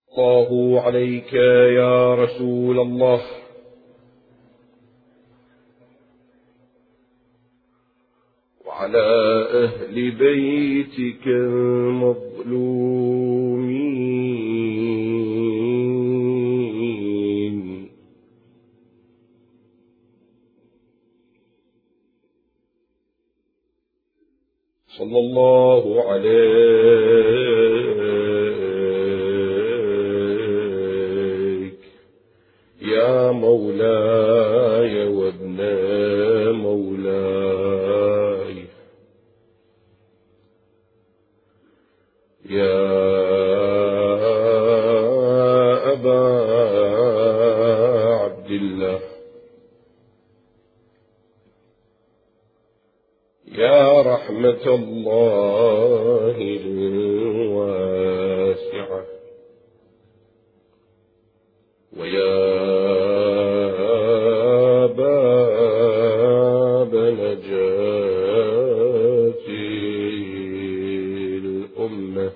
الله عليك يا رسول الله وعلى أهل بيتك المظلومين صلى الله عليك يا مولاي وابن مولاي يا أبا عبد الله يا رحمة الله الواسعة ويا باب نجاة الأمة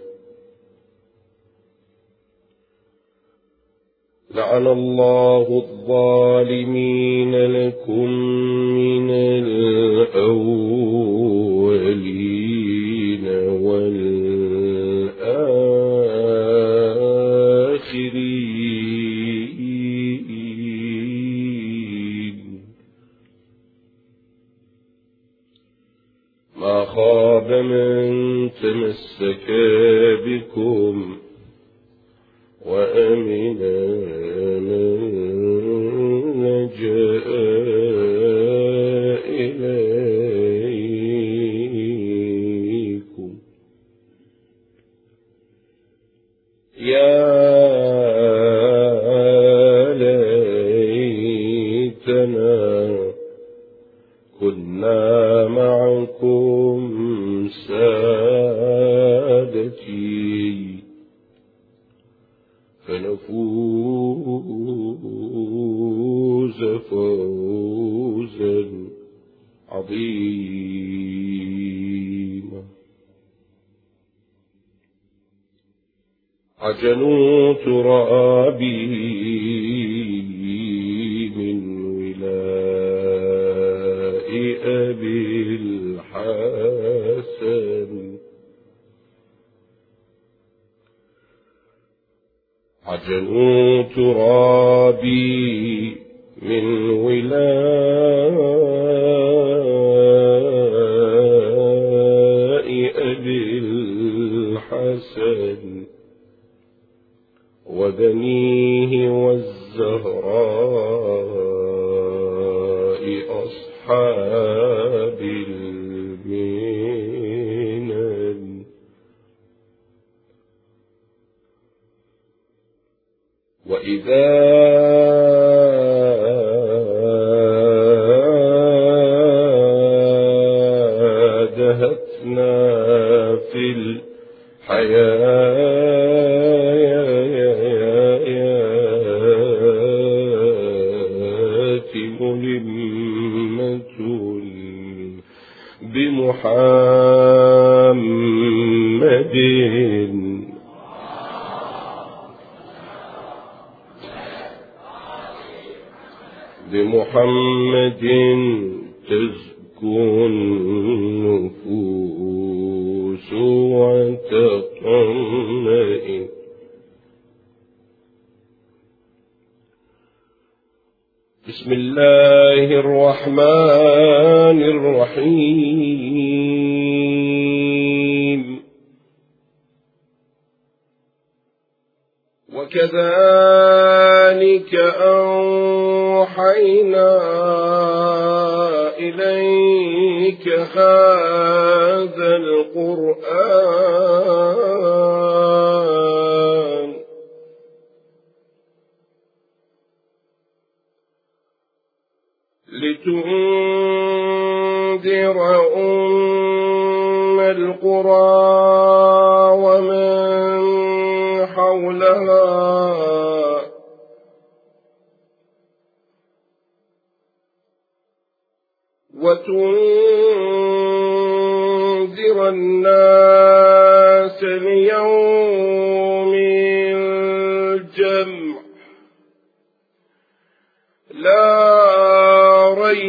لعن الله الظالمين لكم من الأولين والآخرين ما خاب من تمسك بكم وأمن من لجأ إليكم يا ليتنا كنا معكم سادتي فنفوز فوزا عظيما عجنوا ترابي من ولاء أبي الحسن عجنوا ترابي من ولاء أبي الحسن وبنيه والزهراء أصحاب المنن وإذا دهتنا في الحياة ملمة بمحمد بمحمد تزكو النفوس وتطمئن بسم الله الرحمن الرحيم وكذلك أوحينا إليك هذا القرآن لتنذر القرى ومن حولها وتنذر الناس ليوم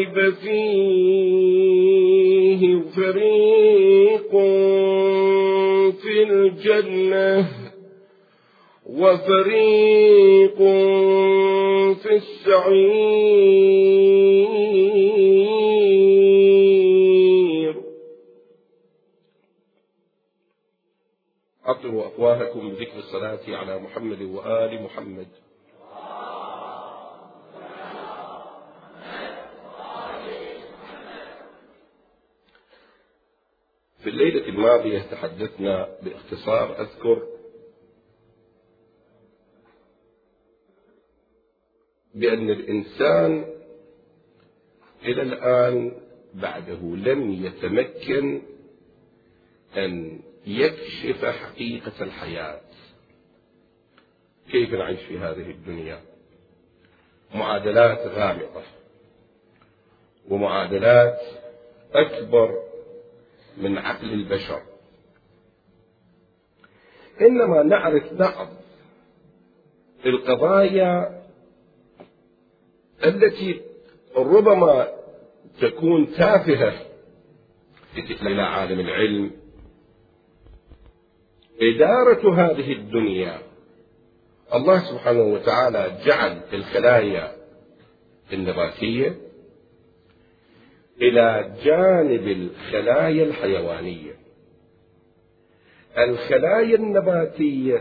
ريب فيه فريق في الجنة وفريق في السعير. أطروا أفواهكم بذكر الصلاة على محمد وآل محمد. في الليلة الماضية تحدثنا باختصار أذكر بأن الإنسان إلى الآن بعده لم يتمكن أن يكشف حقيقة الحياة، كيف نعيش في هذه الدنيا. معادلات غامضة ومعادلات أكبر من عقل البشر، إنما نعرف بعض القضايا التي ربما تكون تافهة إلى عالم العلم. إدارة هذه الدنيا، الله سبحانه وتعالى جعل الخلايا النباتية إلى جانب الخلايا الحيوانية. الخلايا النباتية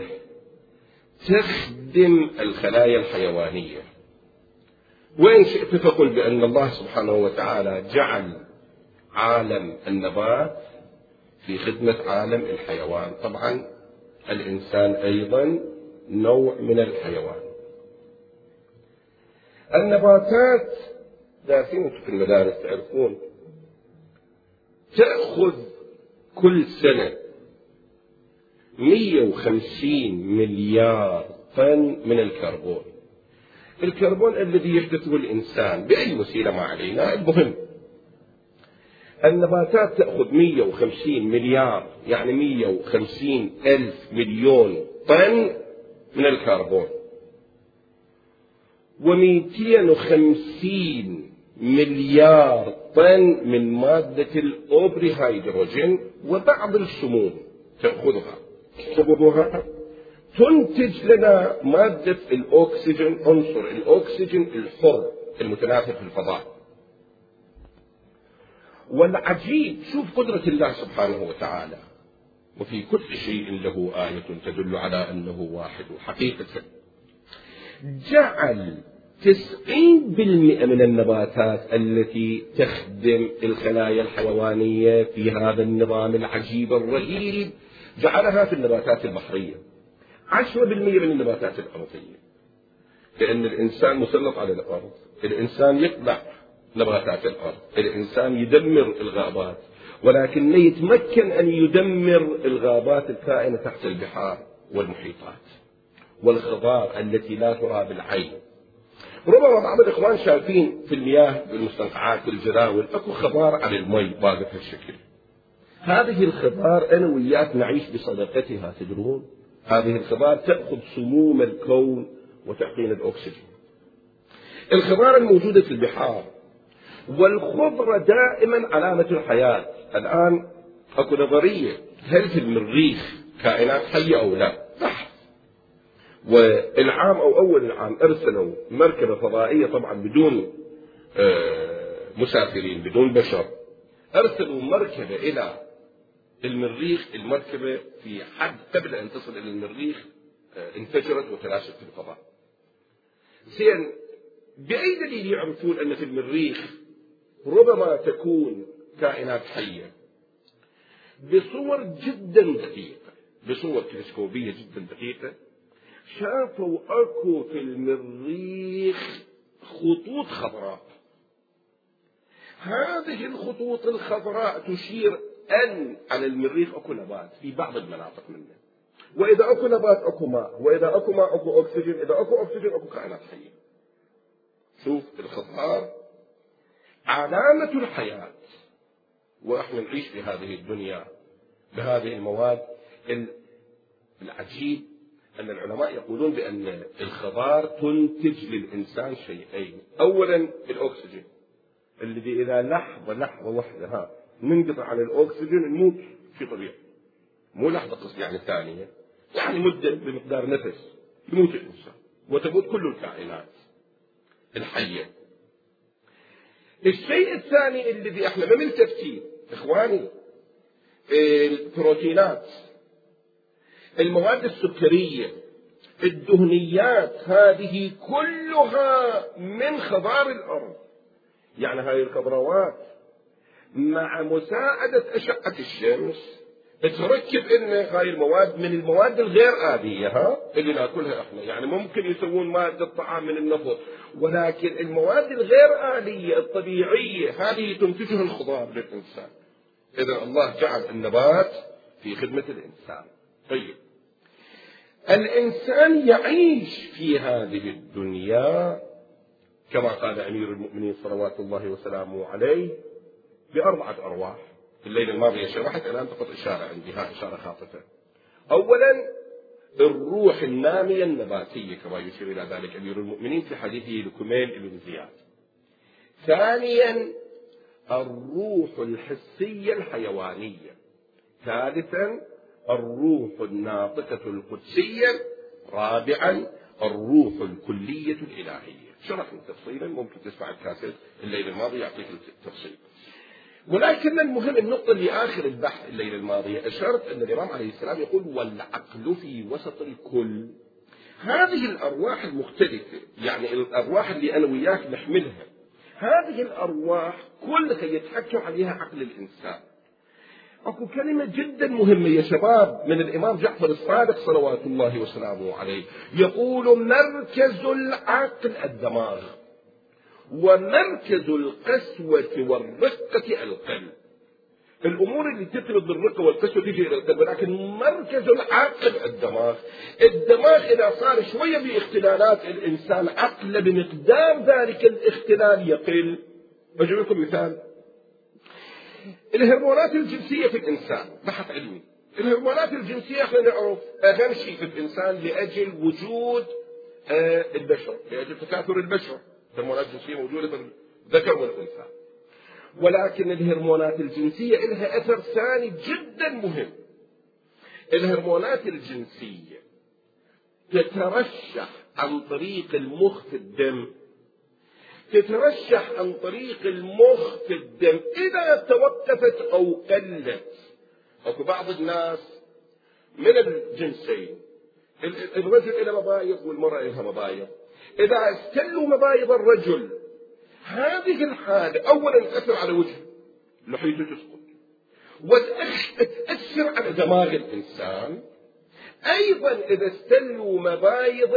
تخدم الخلايا الحيوانية، وإن شئت فقل بأن الله سبحانه وتعالى جعل عالم النبات في خدمة عالم الحيوان. طبعا الإنسان أيضا نوع من الحيوان. النباتات دارسين في المدارس تعرفون تأخذ كل سنة 150 مليار طن من الكربون. الكربون الذي يحدثه الإنسان بأي وسيلة ما علينا، المهم النباتات تأخذ 150 مليار، يعني 150 ألف مليون طن من الكربون، و250 مليار طن من مادة الأوبري هيدروجين وبعض السموم تأخذها تنتج لنا مادة الأكسجين، عنصر الأكسجين الحر المتناثر في الفضاء. والعجيب شوف قدرة الله سبحانه وتعالى، وفي كل شيء له آية تدل على أنه واحد. حقيقة جعل 90% من النباتات التي تخدم الخلايا الحيوانية في هذا النظام العجيب الرهيب جعلها في النباتات البحرية، 10% من النباتات الأرضية. لأن الإنسان مسلط على الأرض، الإنسان يقطع نباتات الأرض، الإنسان يدمر الغابات، ولكن يتمكن أن يدمر الغابات الكائنة تحت البحار والمحيطات والخضار التي لا ترى بالعين. ربما بعض الإخوان شايفين في المياه بالمستنقعات بالجداول أكو خضار على المي واقف هالشكل. هذه الخضار أنا وياك نعيش بصدقتها، تدرون؟ هذه الخضار تأخذ سموم الكون وتعطينا الأكسجين. الخضار الموجودة في البحار والخضرة دائما علامة الحياة. الآن أكو نظرية هل في المريخ كائنات حية أو لا؟ صح. والعام أو أول العام أرسلوا مركبة فضائية طبعا بدون مسافرين بدون بشر، أرسلوا مركبة إلى المريخ. المركبة في حد قبل أن تصل إلى المريخ انفجرت وتلاشت في الفضاء. زين، بأي دليل يعرفون أن في المريخ ربما تكون كائنات حية؟ بصور جدا دقيقة، بصور تلسكوبية جدا دقيقة، شافوا أكو في المريخ خطوط خضراء. هذه الخطوط الخضراء تشير أن على المريخ أكو نبات في بعض المناطق منه، وإذا أكو نبات أكو ماء، وإذا أكو ماء أكو أكسجين، إذا أكو أكسجين أكو كائنات حية. شوف الخضار علامة الحياة، وإحنا نعيش في هذه الدنيا بهذه المواد. العجيب أن العلماء يقولون بأن الخضار تنتج للإنسان شيئين. أولا الأكسجين، الذي إذا لحظة واحدة ننقطع عن الأكسجين نموت في طبيعي، مو لحظة قصدي يعني ثانية، يعني مدة بمقدار نفس يموت الإنسان وتموت كل الكائنات الحية. الشيء الثاني الذي احنا ما ملتفتين إخواني، البروتينات، المواد السكرية، الدهنيات، هذه كلها من خضار الأرض. يعني هاي الخضروات مع مساعدة أشعة الشمس تركب إن هاي المواد من المواد الغير آلية اللي ناكلها احنا. يعني ممكن يسوون مادة طعام من النفط، ولكن المواد الغير آلية الطبيعية هذه تنتجها الخضار للإنسان. إذا الله جعل النبات في خدمة الإنسان. طيب، الإنسان يعيش في هذه الدنيا كما قال أمير المؤمنين صلوات الله وسلامه عليه ب4 أرواح. الليلة الماضية شرحت، الآن فقط إشارة عندي، إشارة خاطفة. أولا الروح النامية النباتية كما يشير إلى ذلك أمير المؤمنين في حديثه لكميل بن زياد. ثانيا الروح الحسية الحيوانية. ثالثا الروح الناطقة القدسية. رابعا الروح الكلية الإلهية. شرحنا تفصيلا، ممكن تسمع الكاسيت الليلة الماضية يعطيك التفصيل. ولكن المهم النقطة اللي آخر البحث الليلة الماضية أشرت أن الإمام عليه السلام يقول والعقل في وسط الكل. هذه الأرواح المختلفة، يعني الأرواح اللي أنا وياك نحملها، هذه الأرواح كلها يتحكم عليها عقل الإنسان. أكو كلمة جدا مهمة يا شباب من الإمام جعفر الصادق صلوات الله وسلامه عليه، يقول مركز العقل الدماغ، ومركز القسوة والرقة القلب. الأمور اللي تفرض الرقة والقسوة تجي إلى القلب، لكن مركز العقل الدماغ. الدماغ إذا صار شوية باختلالات الإنسان عقله بمقدار ذلك الاختلال يقل. بجيب لكم مثال، الهرمونات الجنسية في الإنسان، بحث علمي. الهرمونات الجنسية خلينا نعرف أهم شيء في الإنسان لأجل وجود البشر، لأجل تكاثر البشر. الهرمونات الجنسية موجودة في الذكر والأنثى، ولكن الهرمونات الجنسية لها أثر ثاني جدا مهم. الهرمونات الجنسية تترشح عن طريق المخ في الدم، تترشح عن طريق المخ في الدم. إذا توقفت أو قلت، أكو بعض الناس من الجنسين، الرجل له مبايض والمرأة لها مبايض، إذا استلوا مبايض الرجل هذه الحالة أولا تأثر على وجهه، لحيته تسقط، وتأثر على دماغ الإنسان. أيضا إذا استلوا مبايض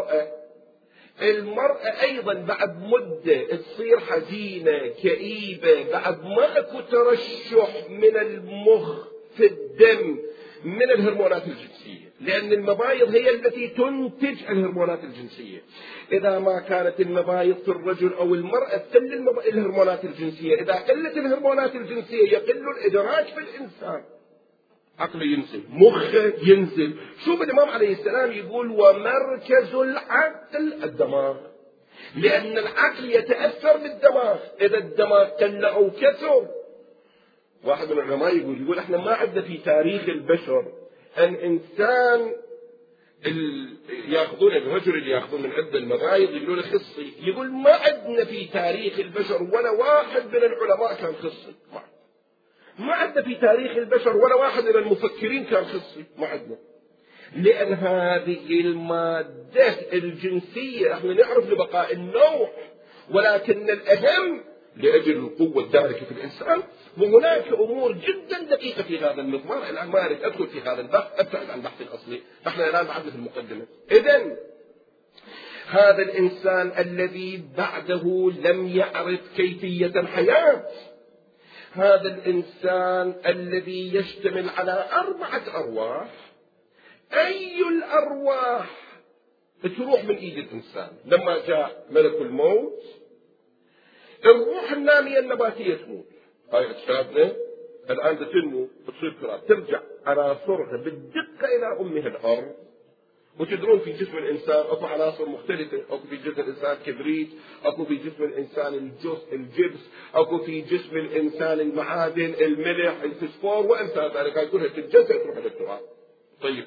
المرأة أيضا بعد مدة تصير حزينة كئيبة، بعد ما أكو ترشح من المخ في الدم من الهرمونات الجنسية، لأن المبايض هي التي تنتج الهرمونات الجنسية. إذا ما كانت المبايض في الرجل أو المرأة تقل الهرمونات الجنسية، إذا قلت الهرمونات الجنسية يقل الإدراك في الإنسان، عقله ينزل، مخه ينزل. شوف الإمام عليه السلام يقول ومركز العقل الدماغ، لأن العقل يتأثر بالدماغ. إذا الدماغ قل أو كثر، واحد من العلماء يقول احنا ما عندنا في تاريخ البشر أن إنسان ياخذون الرجل اللي ياخذون من عند المبايض يقولون خصي، يقول ما عندنا في تاريخ البشر ولا واحد من العلماء كان خصي، ما عندنا في تاريخ البشر ولا واحد من المفكرين كان خصي، ما عندنا. لأن هذه المادة الجنسية احنا نعرف لبقاء النوع، ولكن الأهم لأجل القوة الداركة في الإنسان. وهناك أمور جدا دقيقة في هذا المضمار. الآن ما أريد أدخل في هذا البحث، أبتعد عن البحث الأصلي، احنا الآن بعدنا في المقدمة. إذن هذا الإنسان الذي بعده لم يعرف كيفية الحياة، هذا الإنسان الذي يشتمل على 4 أرواح، أي الأرواح تروح من إيد الإنسان لما جاء ملك الموت؟ الروح النامية النباتية تموت، هاي أجسادنا الآن تنمو، بتصير تراب، ترجع عناصرها بالدقة إلى أمها الأرض، وتدرون في جسم الإنسان أكو عناصر مختلفة، أكو في جسم الإنسان كبريت، أكو في جسم الإنسان الجبس، أكو في جسم الإنسان المعادن، الملح، الفسفور وأمثال ذلك، هاي كلها تتجزأ تروح إلى التراب. طيب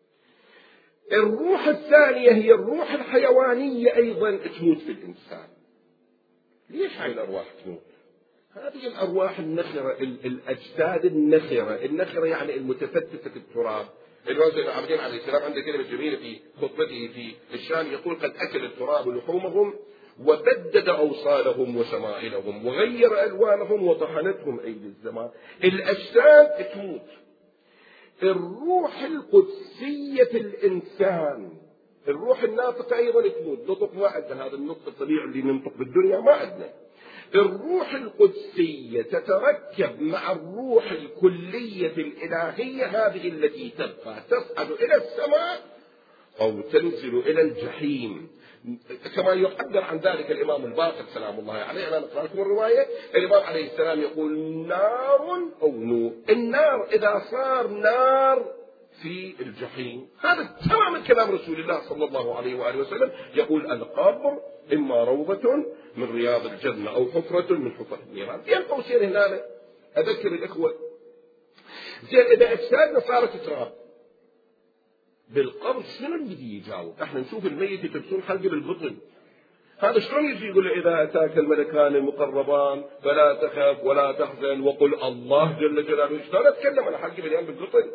الروح الثانية هي الروح الحيوانية أيضا تموت في الإنسان. ليش هاي الأرواح تموت؟ هذه الأرواح النخرة، الأجساد النخرة يعني المتفتتة في التراب. الرجل العابدين عليه السلام عنده كلمة جميلة في خطبته في الشام، يقول: قد أكل التراب لحومهم وبدد أوصالهم وشمائلهم وغير ألوانهم وطحنتهم أيدي الزمان. الأجساد تموت. الروح القدسية في الإنسان، الروح الناطقة أيضا تموت. نطق ما عندنا، هذا النطق الطبيعي اللي ننطق بالدنيا ما عندنا. الروح القدسية تتركب مع الروح الكلية الإلهية، هذه التي تبقى تصعد إلى السماء أو تنزل إلى الجحيم. كما يعبر عن ذلك الإمام الباقر سلام الله عليه. أنا أقرأ لكم الرواية. الإمام عليه السلام يقول: نار أو نور. النار إذا صار نار في الجحيم، هذا تمام كلام رسول الله صلى الله عليه وآله وسلم. يقول: القبر إما روضة من رياض الجنة أو حفرة من حفر النيران. بين قوسين هنا أذكر الإخوة، زين إذا أجسادنا صارت تراب بالقبر، شنو اللي بدي يجاوب؟ احنا نشوف الميت يكبسون حلقه بالبطن، هذا شلون يجي يقول له: إذا أتاك الملكان المقربان فلا تخف ولا تحزن وقل الله جل جلاله. شلون أتكلم عن حلقه مليان بالبطن؟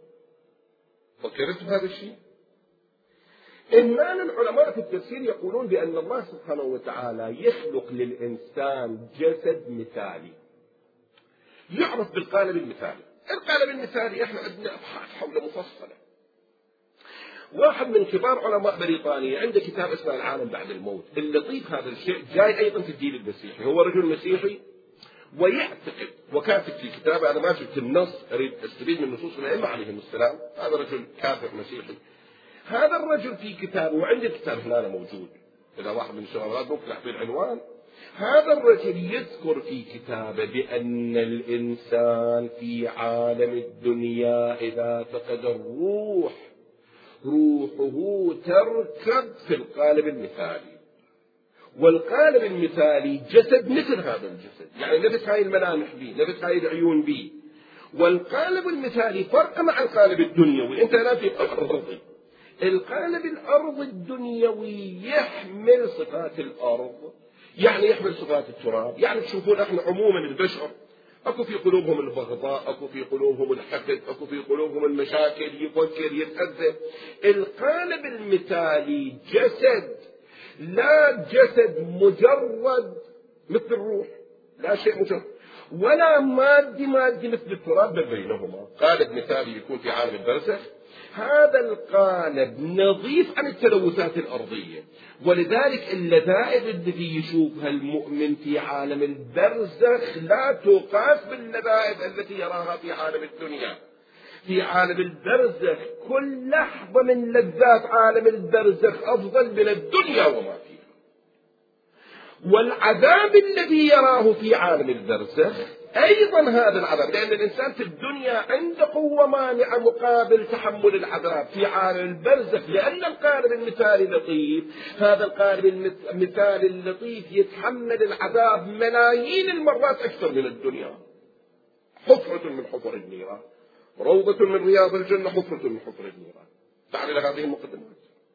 فكرت بهذا الشيء؟ إن العلماء في التفسير يقولون بأن الله سبحانه وتعالى يخلق للإنسان جسد مثالي يعرف بالقالب المثالي. القالب المثالي احنا عندنا أبحاث حول مفصلة. واحد من كبار علماء بريطانيا عنده كتاب اسمه العالم بعد الموت. اللطيف هذا الشيء جاي أيضا في الدين المسيحي، هو رجل مسيحي ويعتقد، وكاتب في كتابه، أنا ما شفت النص، أريد أستفيد من نصوص الأئمة عليهم السلام، هذا رجل كافر مسيحي. هذا الرجل في كتابه، وعندي الكتاب هنا موجود، إذا واحد من الشباب ممكن أحط العنوان. هذا الرجل يذكر في كتابه بأن الإنسان في عالم الدنيا إذا فقد الروح، روحه تركب في القالب المثالي، والقالب المثالي جسد مثل هذا الجسد، يعني نفس هاي الملامح بي، نفس هاي العيون بي. والقالب المثالي فرق مع القالب الدنيوي. انت لا في الأرض، القالب الأرض الدنيوي يحمل صفات الأرض، يعني يحمل صفات التراب. يعني تشوفون احنا عموما البشر اكو في قلوبهم البغضاء، اكو في قلوبهم الحقد، اكو في قلوبهم المشاكل، يفكر يتأذى. القالب المثالي جسد، لا جسد مجرد مثل الروح، لا شيء مجرد، ولا مادي مثل التراب، بل بينهما. قالب مثالي يكون في عالم البرزخ، هذا القالب نظيف عن التلوثات الأرضية، ولذلك اللذائذ التي يشوفها المؤمن في عالم البرزخ لا تقاس باللذائذ التي يراها في عالم الدنيا. في عالم البرزخ كل لحظة من لذات عالم البرزخ أفضل من الدنيا وما فيها. والعذاب الذي يراه في عالم البرزخ أيضا هذا العذاب، لأن الإنسان في الدنيا عنده قوة مانعة مقابل تحمل العذاب. في عالم البرزخ لأن القالب المثالي لطيف، هذا القالب المثالي اللطيف يتحمل العذاب ملايين المرات أكثر من الدنيا. حفرة من حفر النيران، روضة من رياض الجنة، حفرة من حفر النيران. تعال إلى هذه المقدمات.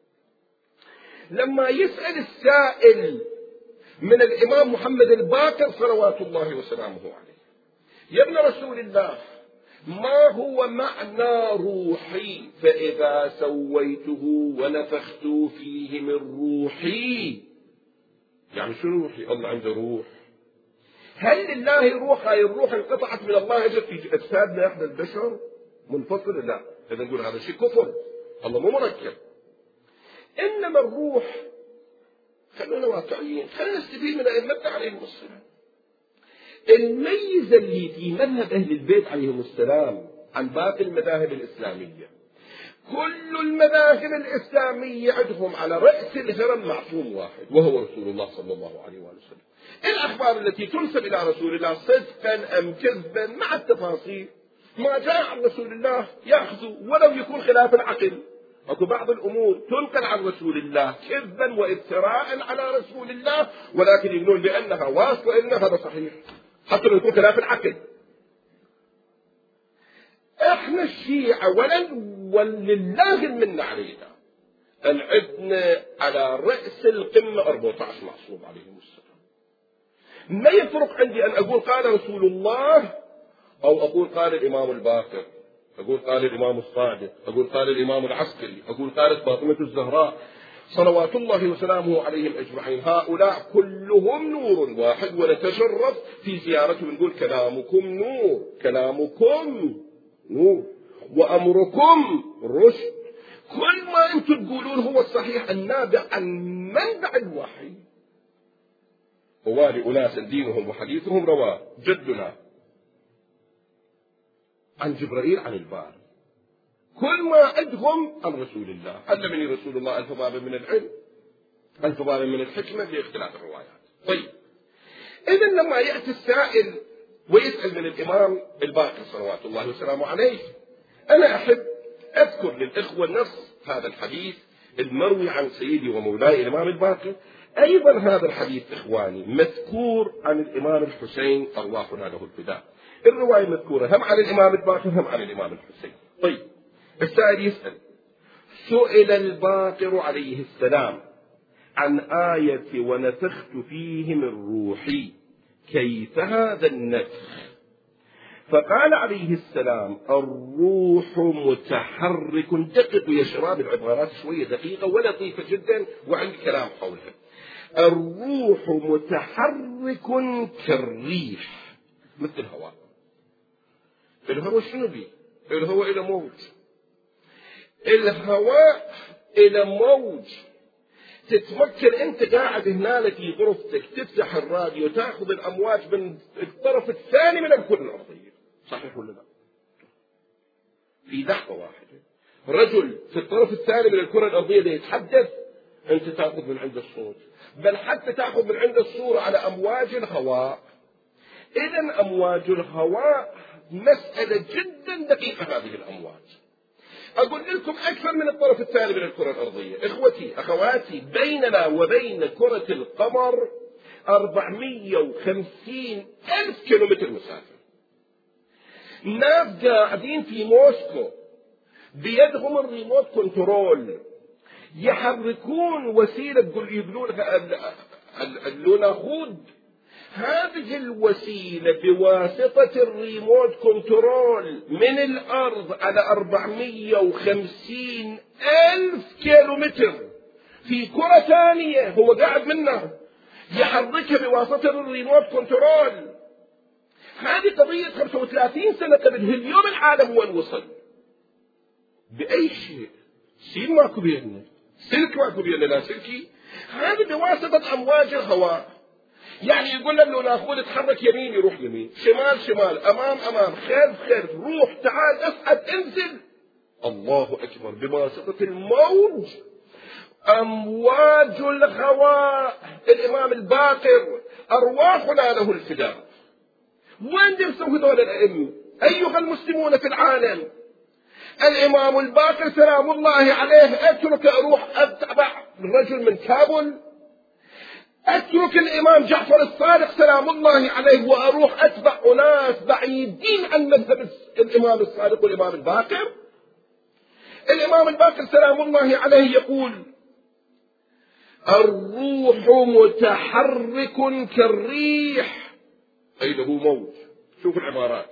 لما يسأل السائل من الإمام محمد الباقر صلوات الله وسلامه عليه: يا ابن رسول الله، ما هو معنى روحي فإذا سويته ونفخت فيه من روحي؟ يعني شنو روحي؟ الله عنده روح. هل لله روح؟ هاي الروح انقطعت من الله اجت في اجسادنا احنا البشر منفصله؟ لا، اذا نقول هذا شيء كفر، الله مو مركب. انما الروح، خلونا واقعيين، خلينا نستفيد من ائمتنا عليهم السلام. الميزه اللي في مذهب اهل البيت عليهم السلام عن باقي المذاهب الاسلاميه، كل المذاهب الاسلاميه عندهم على راس الهرم معصوم واحد، وهو رسول الله صلى الله عليه وسلم. الأخبار التي تنسب إلى رسول الله صدقا أم كذبا مع التفاصيل، ما جاء عن رسول الله يأخذ ولو يكون خلاف العقل. اكو بعض الامور تنقل عن رسول الله كذبا وافتراء على رسول الله، ولكن يقولون بانها واصله لنا، هذا صحيح حتى لو يكون خلاف العقل. احنا الشيعة ولله المنة علينا العدنا على رأس القمة 14 معصوم عليهم السلام. ما يفرق عندي ان اقول قال رسول الله او اقول قال الامام الباقر، اقول قال الامام الصادق، اقول قال الامام العسكري، اقول قالت فاطمة الزهراء صلوات الله وسلامه عليهم اجمعين. هؤلاء كلهم نور واحد، ونتشرف في زيارتهم نقول كلامكم نور، كلامكم نور وامركم رشد. كل ما انتم تقولون هو الصحيح النابع عن منبع الوحي. ووالي اناس دينهم وحديثهم رواه جدنا عن جبرائيل عن الباري. كل ما عندهم عن رسول الله. علمني رسول الله 1000 باب من العلم، 1000 باب من الحكمة باختلاف الروايات. طيب إذن لما يأتي السائل ويسأل من الإمام الباقر صلوات الله وسلامه عليه، أنا أحب أذكر للإخوة نص هذا الحديث المروي عن سيدي ومولاي الإمام الباقر. أيضا هذا الحديث إخواني مذكور عن الإمام الحسين أرواحنا له الفداء. الرواية مذكورة هم عن الإمام الباقر هم عن الإمام الحسين. طيب السائل يسأل: سئل الباقر عليه السلام عن آية ونفخت فيه من روحي، كيف هذا النفخ؟ فقال عليه السلام: الروح متحرك. دققوا يا شباب، العبارات شوية دقيقة ولطيفة جدا وعندي كلام حولها. الروح متحرك كالريح، مثل الهواء. الهواء شنو بيه؟ الهواء إلى موج، الهواء إلى موج. تتمكن أنت قاعد هنالك في غرفتك تفتح الراديو تأخذ الأمواج من الطرف الثاني من الكرة الأرضية، صحيح ولا لا؟ في لحظة واحدة رجل في الطرف الثاني من الكرة الأرضية ده يتحدث، أنت تأخذ من عنده الصوت، بل حتى تأخذ من عنده الصورة على أمواج الهواء. إذن أمواج الهواء مسألة جدا دقيقة. هذه الأمواج أقول لكم أكثر من الطرف الثاني من الكرة الأرضية. إخوتي أخواتي، بيننا وبين كرة القمر 450,000 كيلومتر مسافة. ناس قاعدين في موسكو بيدهم الريموت كنترول يحركون وسيلة يقولونها اللوناخود. هذه الوسيلة بواسطة الريموت كنترول من الأرض على 450,000 كيلومتر في كرة ثانية هو قاعد منها يحركها بواسطة الريموت كنترول. هذه قضية 35 سنة قبل. اليوم العالم وين وصل؟ بأي شيء؟ سين ماكو بيننا، سلك ماكو بيننا، لا سلكي. هذه بواسطة أمواج الهواء. يعني يقول له ناخذ تحرك يمين يروح يمين، شمال شمال، امام امام، خلف خلف، روح تعال اصعد انزل. الله اكبر. بواسطة الموج، امواج الهواء. الامام الباقر ارواحنا له الفداء. وين درسوا هذول الائمه ايها المسلمون في العالم؟ الامام الباقر سلام الله عليه اترك اروح اتبع الرجل من كابل، اترك الامام جعفر الصادق سلام الله عليه واروح اتبع اناس بعيدين عن مذهب الامام الصادق والامام الباقر؟ الامام الباقر سلام الله عليه يقول: الروح متحرك كالريح، اي له موج. شوف العبارات: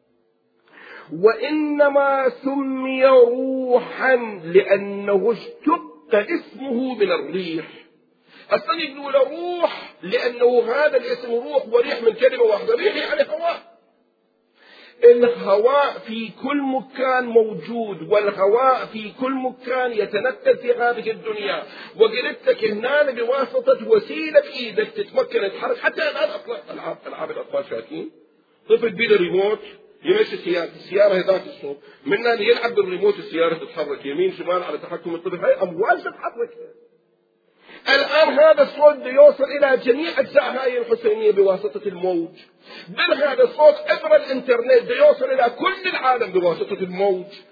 وانما سمي روحا لانه اشتق اسمه من الريح. أصلا يقولوا له روح لأنه هذا الاسم روح، وريح من كلمة واحدة، ريح يعني هواء. الهواء في كل مكان موجود، والهواء في كل مكان يتنقل في هذه الدنيا. وقلت لك هنا بواسطة وسيلة إيدك تتمكن تتحرك. حتى الآن ألعاب الأطفال شاكين، طفل بيده ريموت يمشي السيارة ذات الصوت، منها يلعب بالريموت السيارة تتحرك يمين شمال على تحكم الطفل. هاي أمواج تتحرك. الآن هذا الصوت يوصل إلى جميع أجزاء هاي الحسينية بواسطة الموج. بل هذا الصوت عبر الإنترنت يوصل إلى كل العالم بواسطة الموج.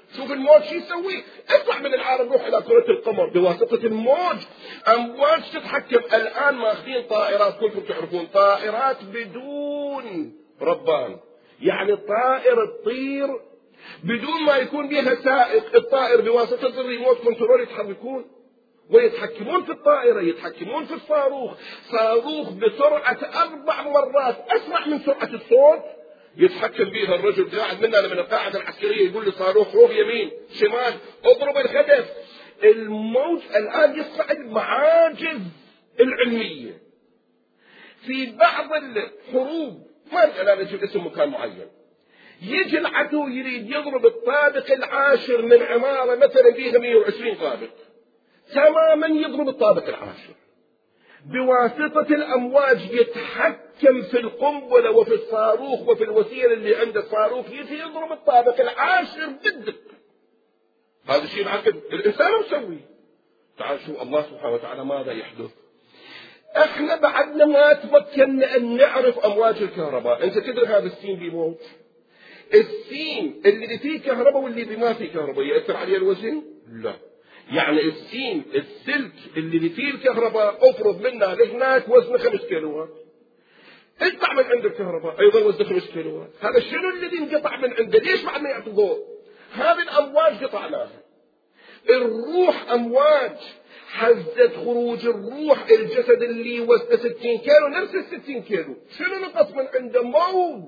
شوف الموج شو يسوي، اطلع من العالم روح إلى كرة القمر بواسطة الموج. أمواج تتحكم. الآن ماخذين طائرات، كلكم تعرفون طائرات بدون ربان، يعني الطائر تطير بدون ما يكون بها سائق. الطائر بواسطة الريموت كنترول يتحركون ويتحكمون في الطائرة، يتحكمون في الصاروخ. صاروخ بسرعة 4 مرات أسرع من سرعة الصوت يتحكم بها الرجل قاعد مننا من القاعدة العسكرية، يقول لصاروخ روح يمين شمال اضرب الهدف. الموج الآن يصعد معاجز العلمية. في بعض الحروب ما أنا نجيب اسم مكان معين، يجي العدو يريد يضرب الطابق العاشر من عمارة مثلا فيها 120 طابق، تماما يضرب الطابق العاشر بواسطة الأمواج. يتحكم في القنبلة وفي الصاروخ وفي الوسيلة اللي عند الصاروخ، يجي يضرب الطابق العاشر بالدقة. هذا الشيء العقل الإنسان مسوي. تعال شو الله سبحانه وتعالى ماذا يحدث. احنا بعدنا ما تمكنا ان نعرف امواج الكهرباء. انت تدري هذا السين بيموت، السين اللي فيه كهرباء واللي ما فيه كهرباء يأثر عليه الوزن؟ لا. يعني السين السلك اللي فيه الكهرباء افرض منها لهناك وزنه 5 كيلوات، اقطع من عند الكهرباء ايضا وزنه 5 كيلوات. هذا شنو الذي انقطع من عنده؟ ليش بعد ما يعطي ضوء؟ هذه الامواج قطعناها. الروح امواج، حزة خروج الروح الجسد اللي وزنه 60 كيلو نفس 60 كيلو، شنو نقص من عنده؟ موج.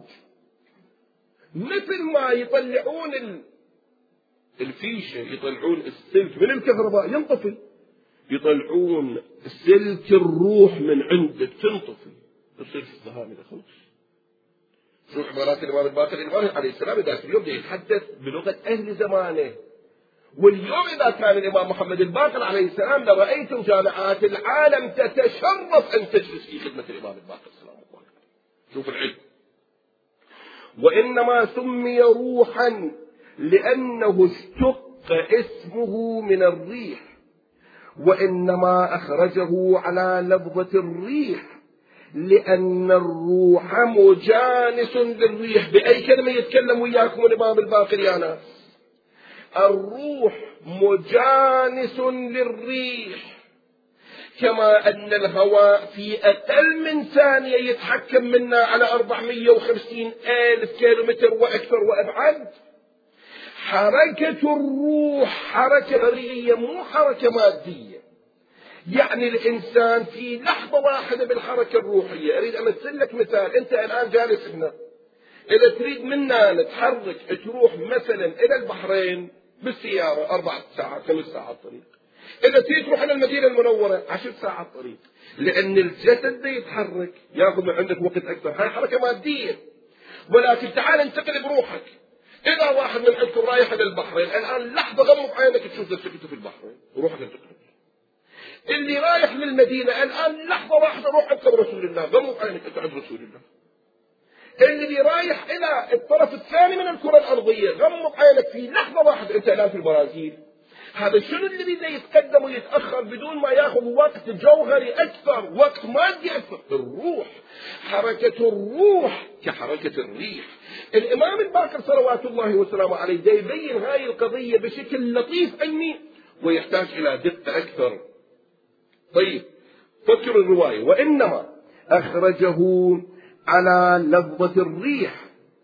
مثل ما يطلعون الفيشة، يطلعون السلك من الكهرباء ينطفي، يطلعون سلك الروح من عندك تنطفي، تصير في الذهاب إلى خلص. شو عبارات الإمام الباقر عليه السلام ذاك اليوم يتحدث بلغة أهل زمانه. واليوم إذا كان الإمام محمد الباقر عليه السلام لرأيتم جامعات العالم تتشرف أن تجلس في خدمة الإمام الباقر سلام الله عليه. شوف العلم. وإنما سمي روحا لأنه اشتق اسمه من الريح، وإنما أخرجه على لفظة الريح لأن الروح مجانس للريح. بأي كلمة يتكلم وياكم الإمام الباقر يا ناس؟ الروح مجانس للريح، كما أن الهواء في أقل من ثانية يتحكم منا على 450,000 كيلومتر وأكثر وأبعد. حركة الروح حركة ذرية مو حركة مادية. يعني الإنسان في لحظة واحدة بالحركة الروحية. أريد أمثل لك مثال. أنت الآن جالس هنا، إذا تريد منا نتحرك تروح مثلا إلى البحرين بالسيارة 4 ساعات 5 ساعات طريق، إذا تريد تروح إلى المدينة المنورة 10 ساعات طريق، لأن الجسد ده يتحرك ياخذ من عندك وقت أكثر. هاي حركة مادية. ولكن تعال انتقل بروحك. إذا واحد من عندكم رايح إلى البحرين الآن لحظة غمض عينك تشوف نفسك في البحرين وروحك تنتقل. اللي رايح للمدينة الآن لحظة واحدة روح عند رسول الله، غمض عينك أنت عند رسول الله. اللي رايح إلى الطرف الثاني من الكرة الأرضية غمض عينك في لحظة واحدة أنت الآن في البرازيل. هذا شنو اللي بده يتقدم ويتأخر بدون ما ياخذ وقت جوهري أكثر، وقت مادي أكثر؟ الروح. حركة الروح كحركة الريح. الإمام الباقر صلوات الله وسلامه عليه دا يبين هاي القضية بشكل لطيف علمي ويحتاج إلى دقة أكثر. طيب فكروا الرواية. وإنما أخرجه على لفظة الريح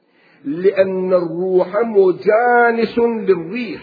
لأن الروح مجانس للريح،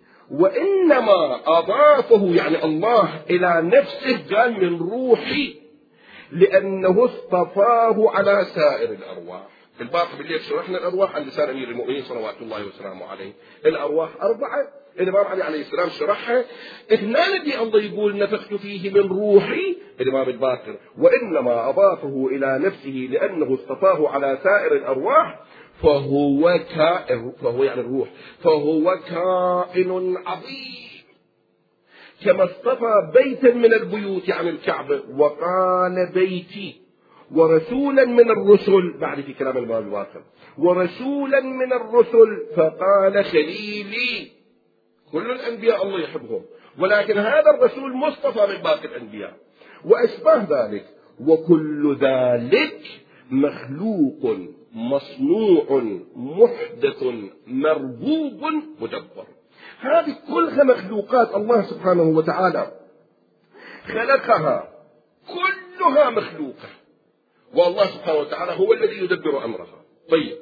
وإنما أضافه يعني الله إلى نفسه قال من روحي لأنه اصطفاه على سائر الأرواح. الباقي بالليل شرحنا الأرواح عند لسان أمير المؤمنين صلوات الله وسلامه عليه. الأرواح 4 الإمام علي عليه السلام شرحها. 2 الذي الله يقول نفخت فيه من روحي الإمام الباقر، وإنما أضافه إلى نفسه لأنه اصطفاه على سائر الأرواح فهو يعني الروح، فهو كائن عظيم. كما اصطفى بيتا من البيوت يعني الكعبة وقال بيتي، ورسولا من الرسل بعد في كلام الإمام الباقر، ورسولا من الرسل فقال خليلي. كل الأنبياء الله يحبهم، ولكن هذا الرسول مصطفى من باقي الأنبياء وأشباه ذلك. وكل ذلك مخلوق مصنوع محدث مربوب مدبر. هذه كلها مخلوقات الله سبحانه وتعالى خلقها، كلها مخلوقة، والله سبحانه وتعالى هو الذي يدبر أمرها. طيب،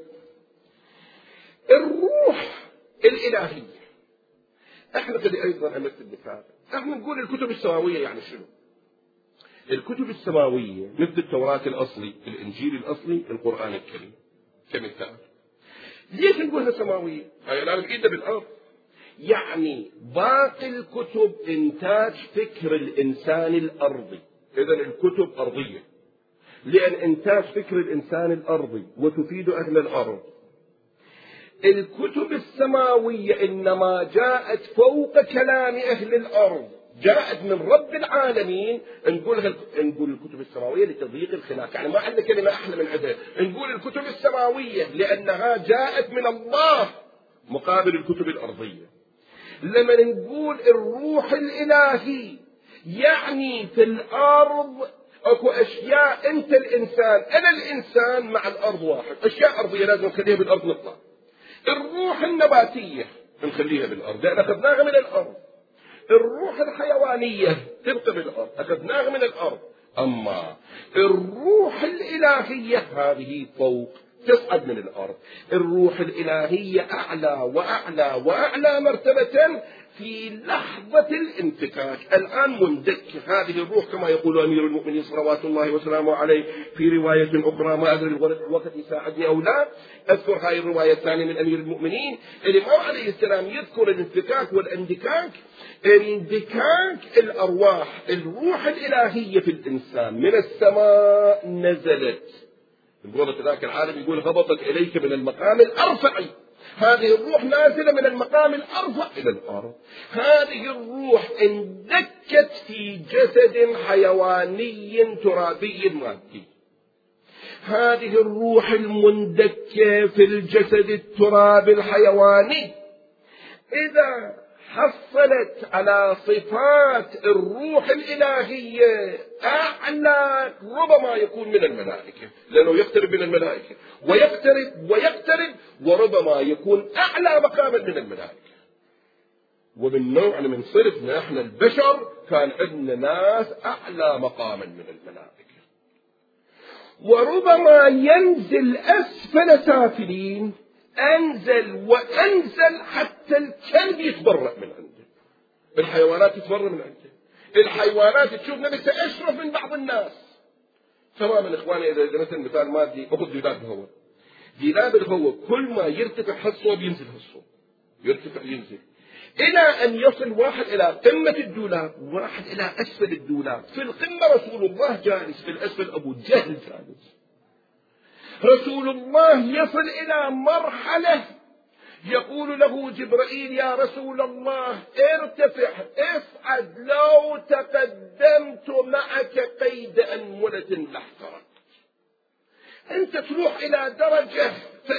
الروح الإلهية احنا قد أيضا أمثل بهذا. احنا نقول الكتب السماوية يعني شنو؟ الكتب السماوية مثل التوراة الأصلي، الإنجيل الأصلي، القرآن الكريم كمثال. ليش نقولها سماوية؟ هاي الآن بإيدنا بالأرض، يعني باقي الكتب إنتاج فكر الإنسان الأرضي، إذن الكتب أرضية، لأن إنتاج فكر الإنسان الأرضي وتفيد أهل الأرض. الكتب السماوية إنما جاءت فوق كلام أهل الأرض، جاءت من رب العالمين. نقول الكتب السماوية لتضييق الخلاف، يعني ما عندنا كلمة أحلى من عندها، نقول الكتب السماوية لأنها جاءت من الله مقابل الكتب الأرضية. لما نقول الروح الإلهي يعني في الأرض اكو اشياء، انت الانسان، انا الانسان مع الارض واحد، اشياء ارضيه لازم نخليها بالارض نطلع. الروح النباتيه نخليها بالارض لان اخذناها من الارض. الروح الحيوانيه تبقى بالارض، اخذناها من الارض. اما الروح الالهيه هذه فوق، تصعد من الارض. الروح الالهيه اعلى واعلى واعلى مرتبه في لحظة الانفكاك. الآن مندك هذه الروح كما يقول أمير المؤمنين صلوات الله وسلامه عليه في رواية أخرى، ما أدري الوقت يساعدني أو لا أذكر هذه الرواية الثانية من أمير المؤمنين. الإمام عليه السلام يذكر الانفكاك والاندكاك. اندكاك الأرواح، الروح الإلهية في الإنسان من السماء نزلت، يقول ذاك العالم يقول هبطت إليك من المقام الأرفع. هذه الروح نازلة من المقام الأرفع إلى الأرض. هذه الروح اندكت في جسد حيواني ترابي مادي. هذه الروح المندكة في الجسد الترابي الحيواني إذا حصلت على صفات الروح الإلهية أعلى ربما يكون من الملائكة، لأنه يقترب من الملائكة ويقترب وربما يكون أعلى مقاما من الملائكة. ومن نوع من صرفنا احنا البشر كان عندنا ناس أعلى مقاما من الملائكة، وربما ينزل أسفل سافلين، أنزل وأنزل حتى الكلب يتبرأ من عنده، الحيوانات تتبرأ من عنده، الحيوانات تشوف نفسها أشرف من بعض الناس تماما. إخواني إذا مثل مثال مادي، أخذ دولاب الهواء. دولاب الهواء كل ما يرتفع هالصوب ينزل هالصوب، يرتفع ينزل، إلى أن يصل واحد إلى قمة الدولاب وواحد إلى أسفل الدولاب. في القمة رسول الله جالس، في الأسفل أبو جهل جالس. رسول الله يصل إلى مرحلة يقول له جبرائيل يا رسول الله ارتفع اصعد، لو تقدمت معك قيد أنملة لاحترقت. أنت تروح إلى درجة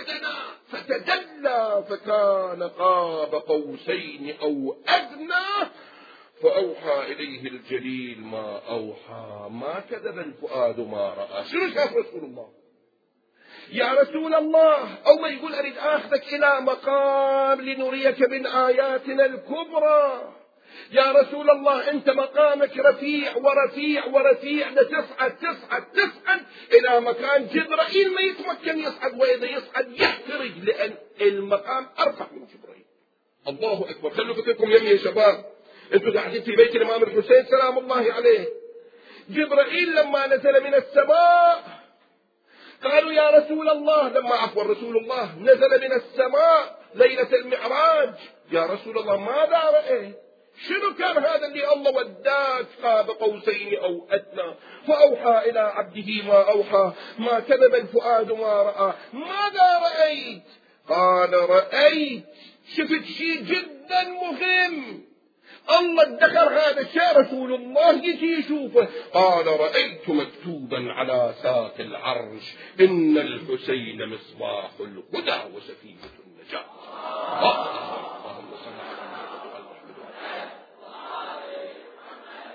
فتدلى فكان قاب قوسين أو أدنى فأوحى إليه الجليل ما أوحى، ما كذب الفؤاد ما رأى. شنو شاف رسول الله؟ يا رسول الله يقول أريد أخذك إلى مقام لنريك من آياتنا الكبرى. يا رسول الله أنت مقامك رفيع ورفيع ورفيع، تصعد إلى مكان جبرائيل ما يتمكن يصعد، وإذا يصعد يحترق لأن المقام أرفع من جبرائيل. الله أكبر. خلوا فكركم يا شباب، أنتم قاعدين في بيت الإمام الحسين سلام الله عليه. جبرائيل لما نزل من السماء قالوا يا رسول الله، رسول الله نزل من السماء ليلة المعراج، يا رسول الله ماذا رأيت؟ شنو كان هذا اللي الله وداك قاب قوسين أو أدنى فأوحى إلى عبده ما أوحى، ما كذب الفؤاد ما رأى، ماذا رأيت؟ قال رأيت، شفت شيء جدا مهم، الله ادخر هذا الشيء رسول الله يجي يشوفه. قال رأيت مكتوبا على ساق العرش إن الحسين مصباح الهدى وسفينة النجاة.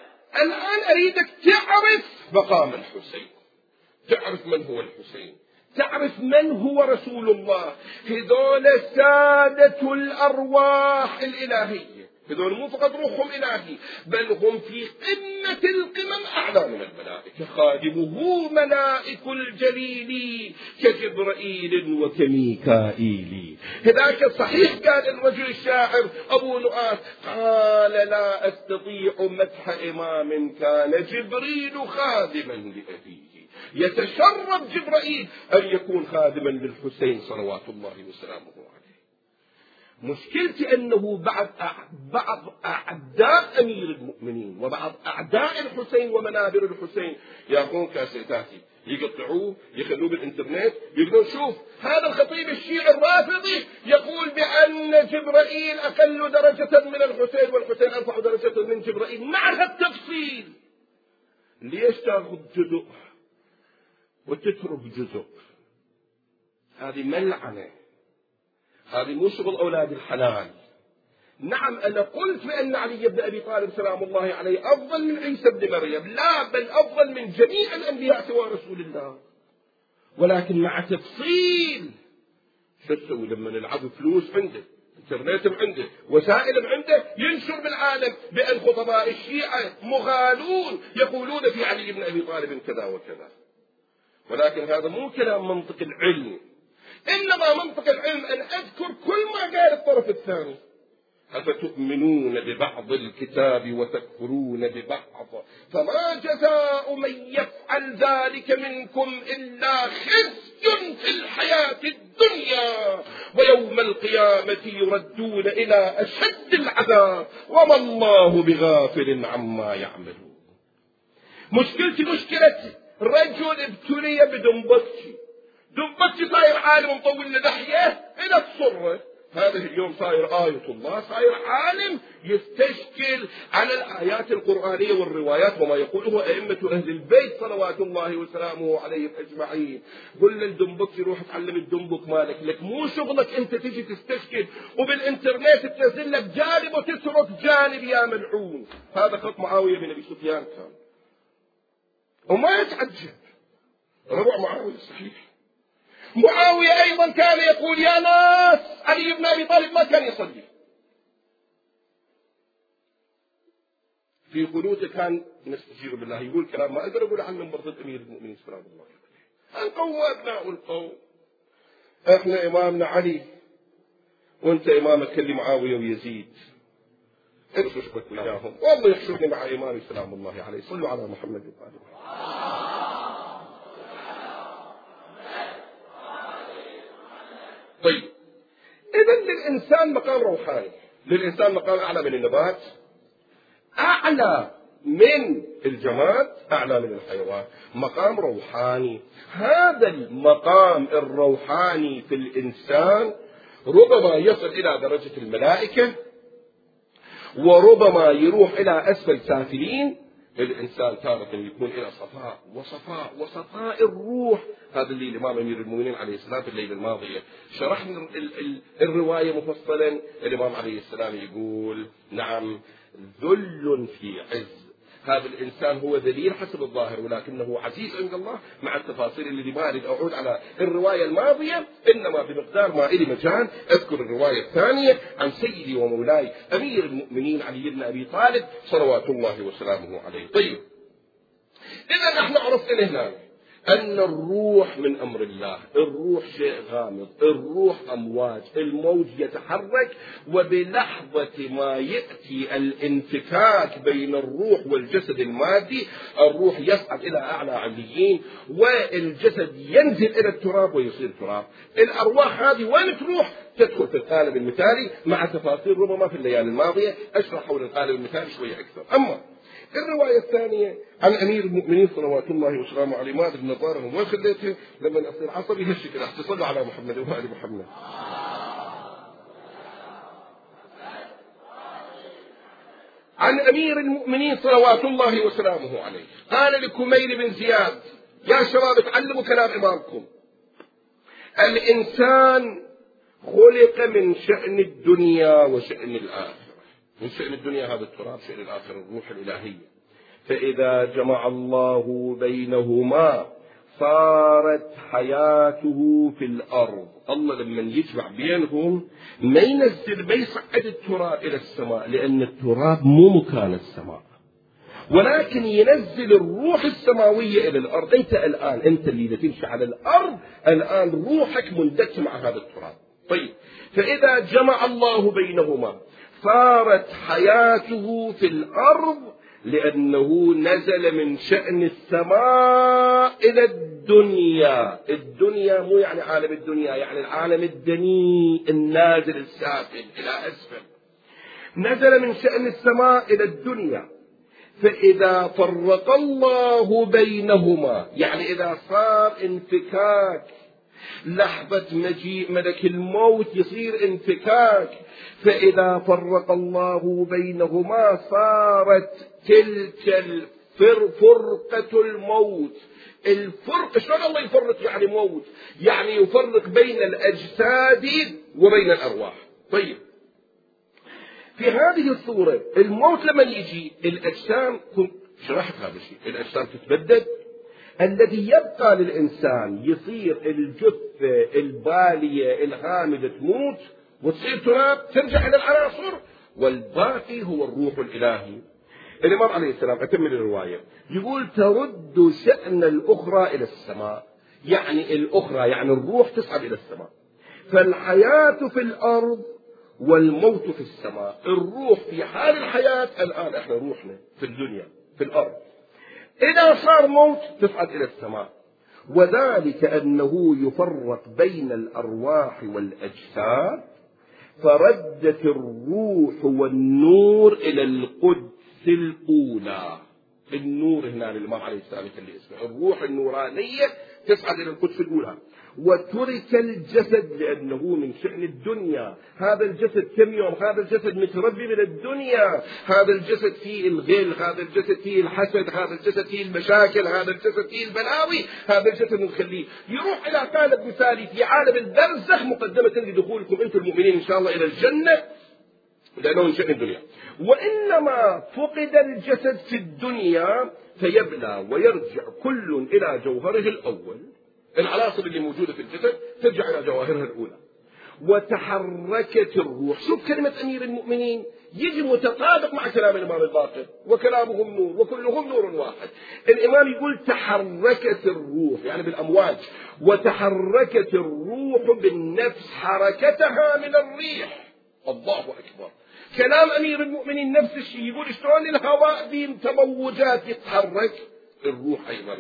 الآن أريدك تعرف مقام الحسين، تعرف من هو الحسين، تعرف من هو رسول الله. هذول سادة الأرواح الإلهية، هذول مو فقط روحهم إلهي بل هم في قمة القمم أعلى من الملائكة. خادمه ملائك الجليل كجبرائيل وكميكائيل. هذاك صحيح قال الرجل الشاعر أبو نؤاس قال لا أستطيع مدح إمام كان جبريل خادما لأبيه. يتشرف جبرائيل أن يكون خادما للحسين صلوات الله وسلامه عليه. مشكلتي أنه بعض أعداء أمير المؤمنين وبعض أعداء الحسين ومنابر الحسين يأخذون كاسيتاتي يقطعوه يخلوه بالإنترنت يقولون شوف هذا الخطيب الشيعي الرافضي يقول بأن جبرائيل أقل درجة من الحسين والحسين أرفع درجة من جبرائيل. مع التفصيل ليش تأخذ جزء وتترك جزء؟ هذه ملعنة، هذه مو شغل أولاد الحلال. نعم أنا قلت بأن علي بن أبي طالب سلام الله عليه أفضل من عيسى بن مريم، لا بل أفضل من جميع الأنبياء سوى رسول الله، ولكن مع تفصيل. شو تسوي لما نلعب فلوس عنده، انترنت عنده، وسائل عنده، ينشر بالعالم بأن خطباء الشيعة مغالون يقولون في علي بن أبي طالب كذا وكذا. ولكن هذا مو كلام منطق العلم، إنما منطق العلم أن أذكر كل ما قال الطرف الثاني. أفتؤمنون ببعض الكتاب وتكفرون ببعض فما جزاء من يفعل ذلك منكم إلا خزي في الحياة الدنيا ويوم القيامة يردون إلى أشد العذاب وما الله بغافل عما يعملون. مشكلتي مشكلة رجل ابتلي بدنبطشي. دنبطشي صاير عالم مطول لحية إلى الصرة، هذا اليوم صاير آية الله، صاير عالم يستشكل على الآيات القرآنية والروايات وما يقوله أئمة أهل البيت صلوات الله وسلامه عليهم أجمعين. قل للدنبطشي روح تعلم الدنبك مالك، لك مو شغلك أنت تجي تستشكل وبالإنترنت تنزل لك جانب وتترك جانب يا ملعون. هذا خط معاوية بن أبي سفيان كان، وما يتعجب ربع معاوية صحيح. معاوية أيضا كان يقول يا ناس علي بن أبي طالب ما كان يصلي في قنوته، كان نستجير بالله، يقول كلام ما أقدر أقول عنه برضه أمير المؤمنين سلام الله عليه. القوم أبناء القوم، إحنا إمامنا علي وأنت إمامك اللي معاوية ويزيد، إيش تشبك وياهم؟ والله يحشرني مع إمامي سلام الله عليه. صلوا على محمد وآله. طيب إذن للإنسان مقام روحاني، للإنسان مقام أعلى من النبات، أعلى من الجماد، أعلى من الحيوان، مقام روحاني. هذا المقام الروحاني في الإنسان ربما يصل إلى درجة الملائكة وربما يروح إلى أسفل سافلين. الإنسان تارة يكون إلى صفاء الروح. هذا اللي الإمام أمير المؤمنين عليه السلام في الليلة الماضية شرحنا الرواية مفصلا. الإمام عليه السلام يقول نعم ذل في عز. هذا الإنسان هو ذليل حسب الظاهر ولكنه عزيز عند الله، مع التفاصيل اللي ما أريد أعود على الرواية الماضية، إنما بمقدار ما إلي مجال أذكر الرواية الثانية عن سيدي ومولاي أمير المؤمنين علي بن أبي طالب صلوات الله وسلامه عليه. طيب إذا نحن عرفنا هنا أن الروح من أمر الله، الروح شيء غامض، الروح أمواج، الموج يتحرك، وبلحظة ما يأتي الانفكاك بين الروح والجسد المادي الروح يصعد إلى أعلى عليين والجسد ينزل إلى التراب ويصير تراب. الأرواح هذه وين تروح؟ تدخل في القالب المثالي، مع تفاصيل ربما في الليالي الماضية أشرح حول القالب المثالي شوية أكثر. أما الرواية الثانية عن أمير المؤمنين صلوات الله وسلامه عليه، ما أدري نظارهم وين خليته لما أصير عصبي هالشكل. اتصلوا على محمد وآل محمد. عن أمير المؤمنين صلوات الله وسلامه عليه قال لكميل بن زياد يا شباب اتعلموا كلام إمامكم. الإنسان خلق من شأن الدنيا وشأن الآخرة. من شأن الدنيا هذا التراب، شأن الآخرة الروح الإلهية. فإذا جمع الله بينهما صارت حياته في الأرض. الله لما يجمع بينهم ما يصعد التراب إلى السماء، لأن التراب مو مكان السماء، ولكن ينزل الروح السماوية إلى الأرض. أنت اللي تمشي على الأرض الآن روحك مندك مع هذا التراب. طيب، فإذا جمع الله بينهما صارت حياته في الأرض، لأنه نزل من شأن السماء إلى الدنيا. الدنيا مو يعني عالم الدنيا، يعني العالم الدنيء النازل السافل إلى أسفل. نزل من شأن السماء إلى الدنيا، فإذا فرق الله بينهما، يعني إذا صار انفكاك لحظة مجيء ملك الموت يصير انفكاك، فإذا فرق الله بينهما صارت تلك فرقة الموت. الفرق شلون الله يفرق؟ يعني موت، يعني يفرق بين الأجساد وبين الأرواح. طيب، في هذه الصورة الموت لما يجي الأجسام، شرحت هذا الشيء، الأجسام تتبدد، الذي يبقى للإنسان يصير الجثة البالية الهامدة تموت وتصير تراب ترجع إلى العناصر، والباقي هو الروح الإلهي. الإمام عليه السلام أكمل الرواية يقول ترد شأن الأخرى إلى السماء، يعني الأخرى يعني الروح تصعد إلى السماء. فالحياة في الأرض والموت في السماء. الروح في حال الحياة، الآن احنا روحنا في الدنيا في الأرض، إذا صار موت تصعد إلى السماء. وذلك أنه يفرق بين الأرواح والأجساد، فردت الروح والنور إلى القدس الأولى. النور هنا الإمام عليه السلام اللي اسمه الروح النورانية تصعد إلى القدس الأولى. وترك الجسد لأنه من شأن الدنيا. هذا الجسد كم يوم؟ هذا الجسد متربي من الدنيا، هذا الجسد فيه الغل، هذا الجسد فيه الحسد، هذا الجسد فيه المشاكل، هذا الجسد فيه البلاوي، هذا الجسد نخليه يروح إلى قالب مثالي في عالم البرزخ مقدمة لدخولكم أنتم المؤمنين إن شاء الله إلى الجنة، لأنه من شأن الدنيا. وإنما فقد الجسد في الدنيا فيبلى ويرجع كل إلى جوهره الأول. العناصر اللي موجودة في الجسد ترجع إلى جواهرها الأولى. وتحركت الروح. شوف كلمة أمير المؤمنين يجي متطابق مع كلام الإمام الباقر، وكلامهم نور وكلهم نور واحد. الإمام يقول تحركت الروح يعني بالأمواج، وتحركت الروح بالنفس حركتها من الريح. الله أكبر. كلام أمير المؤمنين نفس الشيء، يقول شلون الهواء بتموجات يتحرك، الروح أيضا.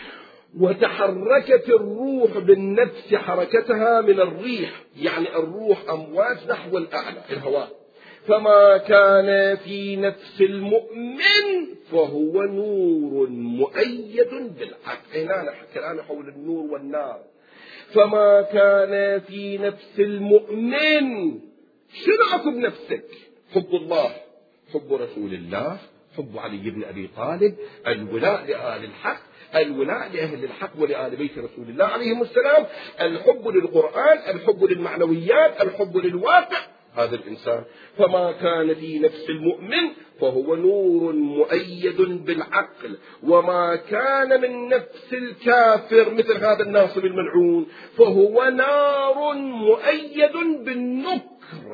وتحركت الروح بالنفس حركتها من الريح، يعني الروح أمواج نحو الأعلى الهواء. فما كان في نفس المؤمن فهو نور مؤيد بالحق. هنا كلام حول النور والنار. فما كان في نفس المؤمن، شنو أكو بنفسك؟ حب الله، حب رسول الله، حب علي بن أبي طالب، الولاء لآل الحق، الولاء لأهل الحق ولآل بيت رسول الله عليهم السلام، الحب للقرآن، الحب للمعنويات، الحب للواقع. هذا الإنسان فما كان في نفس المؤمن فهو نور مؤيد بالعقل. وما كان من نفس الكافر مثل هذا الناصب الملعون فهو نار مؤيد بالنكر.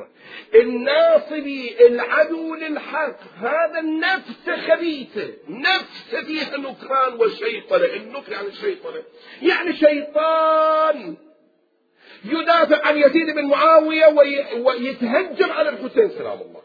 الناصبي العدو للحق، هذا النفس خبيثة، نفس فيها نكران وشيطنة. النكر يعني الشيطنة، يعني شيطان يدافع عن يزيد بن معاوية ويتهجم على الحسين سلام الله.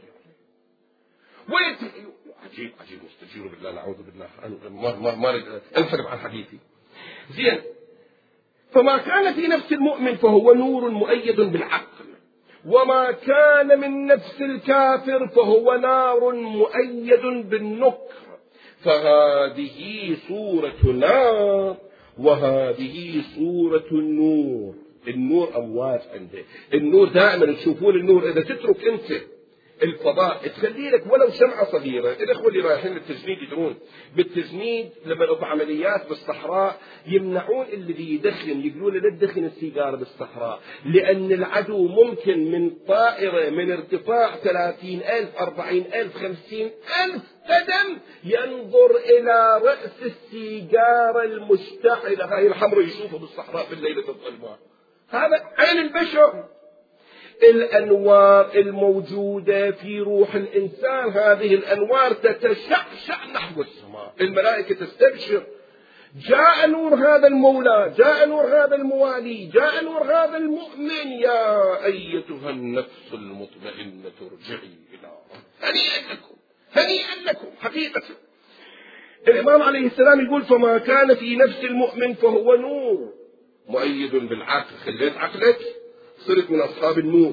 عجيب عجيب، مستجير بالله، نعوذ بالله، ما انحرف عن حديثي. زين، فما كان في نفس المؤمن فهو نور مؤيد بالعقل، وما كان من نفس الكافر فهو نار مؤيد بالنكر. فهذه صورة نار وهذه صورة النور. النور أمواج عنده. النور دائما تشوفون النور إذا تترك أنت الفضاء تخلي لك ولو شمعة صغيرة. الأخوة اللي رايحين للتجنيد يدرون بالتجنيد لما بعمليات بالصحراء يمنعون اللي يدخن، يقولون له لا تدخن السيجارة بالصحراء، لأن العدو ممكن من طائرة من ارتفاع 30,000 40,000 50,000 قدم ينظر إلى رأس السيجارة المشتعلة هاي الحمراء يشوفها بالصحراء بالليلة الظلماء. هذا عين البشر. الأنوار الموجودة في روح الإنسان هذه الأنوار تتشعشع نحو السماء، الملائكة تستبشر. جاء نور هذا المولى، جاء نور هذا الموالي، جاء نور هذا المؤمن. يا أيتها النفس المطمئنة ارجعي إلى ربك. هنيئا لكم، هنيئا لكم حقيقة. الإمام عليه السلام يقول فما كان في نفس المؤمن فهو نور مؤيد بالعقل. خليت عقلك صرت من أصحاب النور.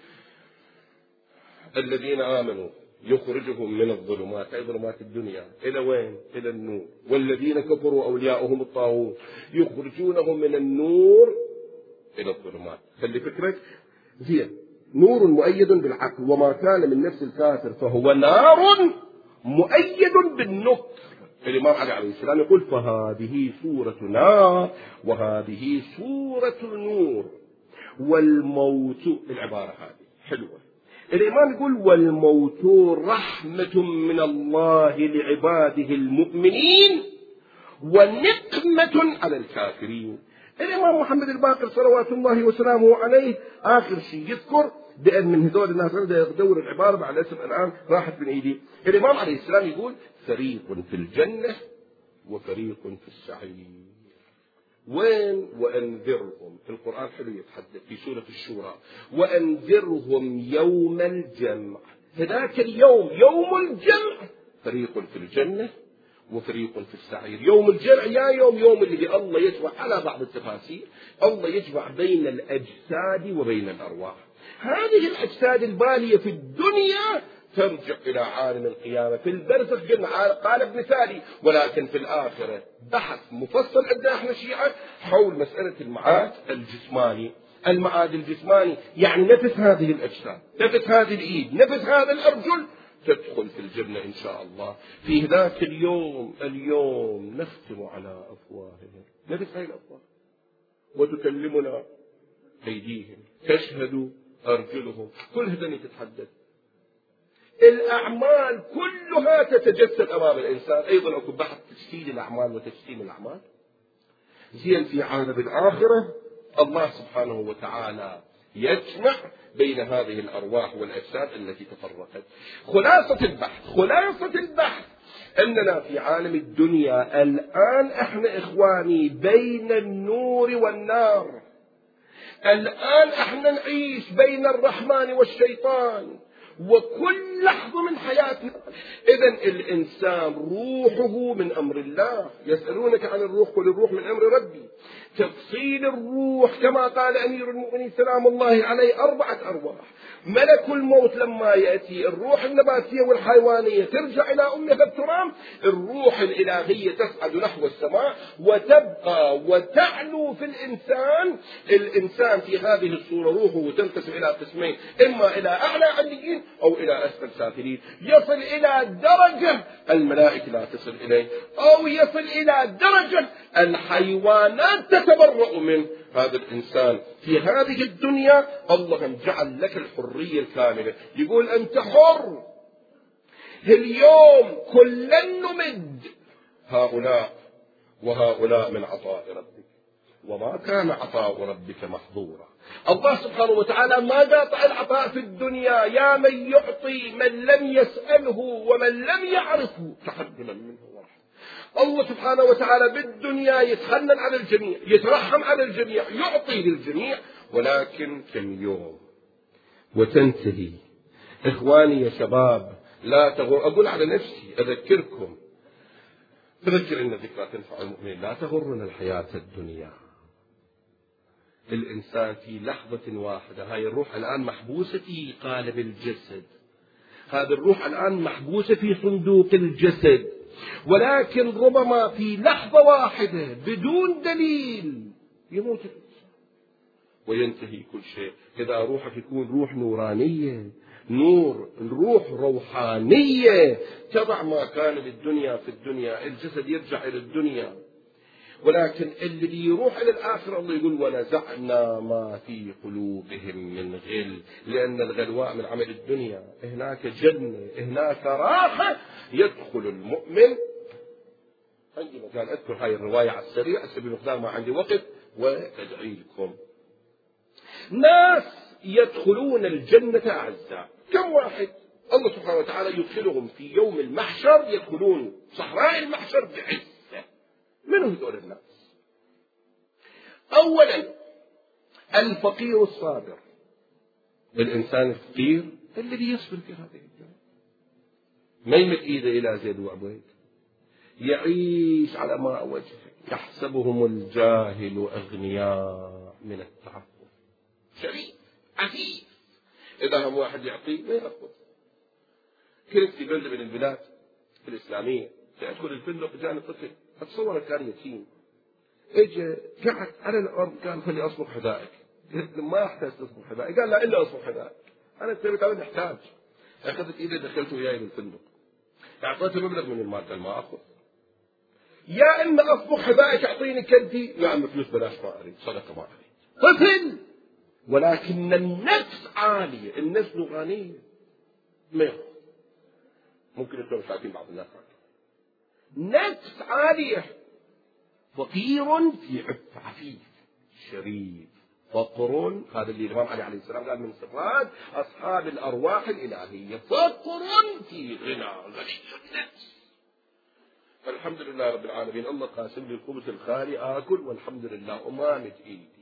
الذين آمنوا يخرجهم من الظلمات، أي ظلمات الدنيا، إلى وين؟ إلى النور. والذين كفروا أولياؤهم الطاغوت يخرجونهم من النور إلى الظلمات. خلي فكرك زين. نور مؤيد بالعقل. وما كان من نفس الكافر فهو نار مؤيد بالنكر. الإمام عليه السلام يقول فهذه سورة نار وهذه سورة نور. والموت، العبارة هذه حلوة. الإمام يقول والموت رحمة من الله لعباده المؤمنين ونقمة على الكافرين. الإمام محمد الباقر صلوات الله وسلامه عليه آخر شيء يذكر، بأن من هذول الناس يدور العبارة بعد اسم الآن راحت من إيدي. الإمام عليه السلام يقول فريق في الجنة وفريق في السعير. وين؟ وأنذرهم. القرآن حلو يتحدث في سورة الشورى وأنذرهم يوم الجمع. هذاك اليوم يوم الجمع فريق في الجنة وفريق في السعير. يوم الجمع يا يوم اللي الله يجمع على بعض التفاسير الله يجمع بين الأجساد وبين الأرواح. هذه الأجساد البالية في الدنيا ترجع إلى عالم القيامة. في البرزخ قال ابن سالي ولكن في الآخرة بحث مفصل عندنا احنا الشيعة حول مسألة المعاد الجسماني. المعاد الجسماني يعني نفس هذه الأجساد، نفس هذه الإيد، نفس هذا الأرجل تدخل في الجنة إن شاء الله. في ذاك اليوم نختم على أفواههم، نفس هذه الأفواه، وتكلمنا أيديهم، تشهد أرجلهم، كل هذا تتحدث. الأعمال كلها تتجسد أمام الإنسان. أيضا أكو بحث تجسيد الأعمال وتجسيم الأعمال. زين في عالم الآخرة الله سبحانه وتعالى يجمع بين هذه الأرواح والأجساد التي تفرقت. خلاصة البحث أننا في عالم الدنيا الآن احنا إخواني بين النور والنار. الآن احنا نعيش بين الرحمن والشيطان وكل لحظة من حياتنا. إذن الإنسان روحه من أمر الله. يسألونك عن الروح قل الروح من أمر ربي. تفصيل الروح كما قال أمير المؤمنين سلام الله عليه 4 أرواح. ملك الموت لما يأتي الروح النباتية والحيوانية ترجع إلى أمها التراب. الروح الإلهية تصعد نحو السماء وتبقى وتعلو في الإنسان. الإنسان في هذه الصورة روحه تنقسم إلى قسمين، إما إلى أعلى عليين أو إلى أسفل سافلين. يصل إلى درجة الملائكة لا تصل إليه، أو يصل إلى درجة الحيوانات تتبرأ منه. هذا الإنسان في هذه الدنيا الله جعل لك الحرية الكاملة. يقول أنت حر. اليوم كلا نمد هؤلاء وهؤلاء من عطاء ربك وما كان عطاء ربك محظورا. الله سبحانه وتعالى ما قاطع العطاء في الدنيا. يا من يعطي من لم يسأله ومن لم يعرفه تحدلا منه ورحمة. الله سبحانه وتعالى بالدنيا يتحنن على الجميع، يترحم على الجميع، يعطي للجميع، ولكن كم يوم وتنتهي. إخواني يا شباب لا تغر. أقول على نفسي أذكركم، تذكر إن الذكرى تنفع المؤمنين. لا تغرنا الحياة الدنيا. الإنسان في لحظة واحدة، هاي الروح الآن محبوسة في قالب الجسد، هذه الروح الآن محبوسة في صندوق الجسد، ولكن ربما في لحظة واحدة بدون دليل يموت الإنسان وينتهي كل شيء. إذا روحك يكون روح نورانية نور، روح روحانية تضع ما كان للدنيا في الدنيا، الجسد يرجع إلى الدنيا. ولكن اللي يروح إلى الآخرة الله يقول ونزعنا ما في قلوبهم من غل، لأن الغلواء من عمل الدنيا. هناك جنة، هناك راحة يدخل المؤمن. عندي مكان أذكر هاي الرواية على السريع بمقدار ما عندي وقت وأدعي لكم. ناس يدخلون الجنة أعزاء، كم واحد الله سبحانه وتعالى يدخلهم في يوم المحشر، يدخلون صحراء المحشر بعزة. من هذول الناس؟ أولا الفقير الصابر، الإنسان الفقير الذي يصبر في هذه الدنيا، ما يمد إيده إلى زيد وعبيد، يعيش على ماء وجهه، يحسبهم الجاهل أغنياء من التعفف، شريف عفيف، إذا هم واحد يعطيه ما يأخذ. كنت في بلدة من البلاد الإسلامية، تدخل الفندق جاني طفل، أتصور كان يتيم، اجى قعد على الأرض، قال خلي أصبغ حذائك. قلت له ما أحتاج تصبغ حذائك. قال لا إلا أصبغ حذائك. أنا كنت أحتاج. أخذت إيدي دخلته وياي بالفندق، أعطيته مبلغ من المال، قال ما أخذ. يا إما أصبغ حذائك أعطيني كدي، يا إما فلوس بلاش ما أريد، صدقة ما أريد. طفل، ولكن النفس عالية، النفس نورانية، ما يأخذ. ممكن أنتم مش عارفين بعض الناس نفس عالية، فقير في عفيف شريف. فقر، هذا اللي الإمام علي عليه السلام قال من صفات أصحاب الأرواح الإلهية، فقر في غنى، غني النفس. الحمد لله رب العالمين، الله قاسم لي الخبز الخالي آكل والحمد لله وما إيدي،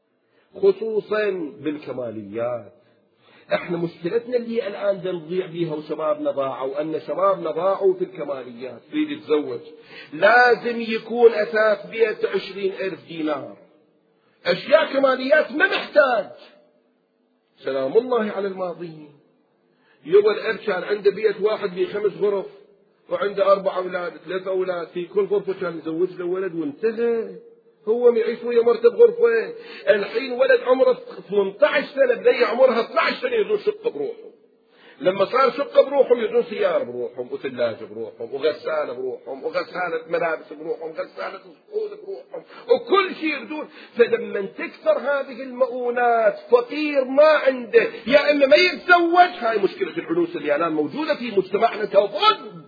خصوصا بالكماليات. احنا مشكلتنا اللي الآن نضيع بيها وشبابنا ضاعوا، أن شبابنا ضاعوا في الكماليات. تريد يتزوج لازم يكون أساس بيته 20,000 دينار، أشياء كماليات ما محتاج. سلام الله على الماضيين. يبغى الأب كان عنده بيت واحد ب5 غرف وعنده 4 أولاد 3 أولاد، في كل غرفة كان يزوج له ولد وانتهى. هو يعيش ويا مرته بغرفة. الحين ولد عمره 18 سنة بدي عمرها 12 سنة يدون شقة بروحهم. لما صار شقة بروحهم يدون سيارة بروحهم وثلاجة بروحهم وغسالة بروحهم وغسالة ملابس بروحهم وغسالة صحون بروحهم وكل شيء يردون. فلما تكثر هذه المؤونات فقير ما عنده، يا إما ما يتزوج. هاي مشكلة العنوسة اللي الآن موجودة في مجتمعنا كضج.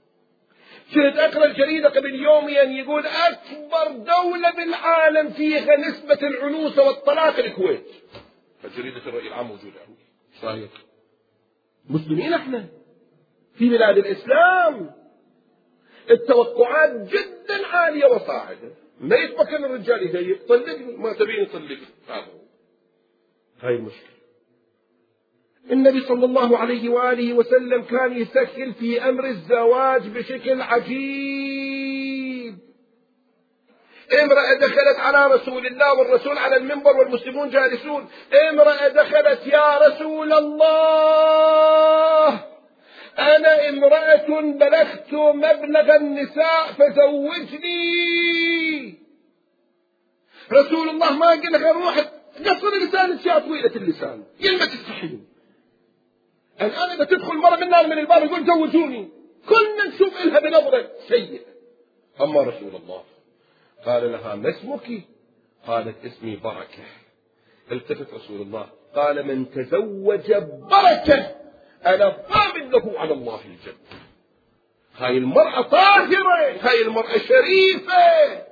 كنت أقرأ الجريدة قبل يومين يقول أكبر دولة بالعالم فيها نسبة العنوسة والطلاق الكويت. فجريدة الرأي العام موجودة عندي. صحيح. مسلمين احنا في بلاد الإسلام، التوقعات جدا عالية وصاعدة. ما يتمكن الرجال يهيئ، طلقني ما تبيني طلقني. هاي المشكلة. النبي صلى الله عليه وآله وسلم كان يسهل في أمر الزواج بشكل عجيب. امرأة دخلت على رسول الله والرسول على المنبر والمسلمون جالسون، امرأة دخلت يا رسول الله أنا امرأة بلغت مبلغ النساء فزوجني. رسول الله ما قال لها روح قصر لسانك يا طويلة اللسان يلمس السحين. الآن إذا تدخل مرة من النار من الباب يقول زوجوني، كلنا نشوف إلها بنظرة سيئة. أما رسول الله قال لها ما اسمك؟ قالت اسمي بركة. التفت رسول الله قال من تزوج بركة أنا ضامن له على الله الجنة. هاي المرأة طاهرة، هاي المرأة شريفة.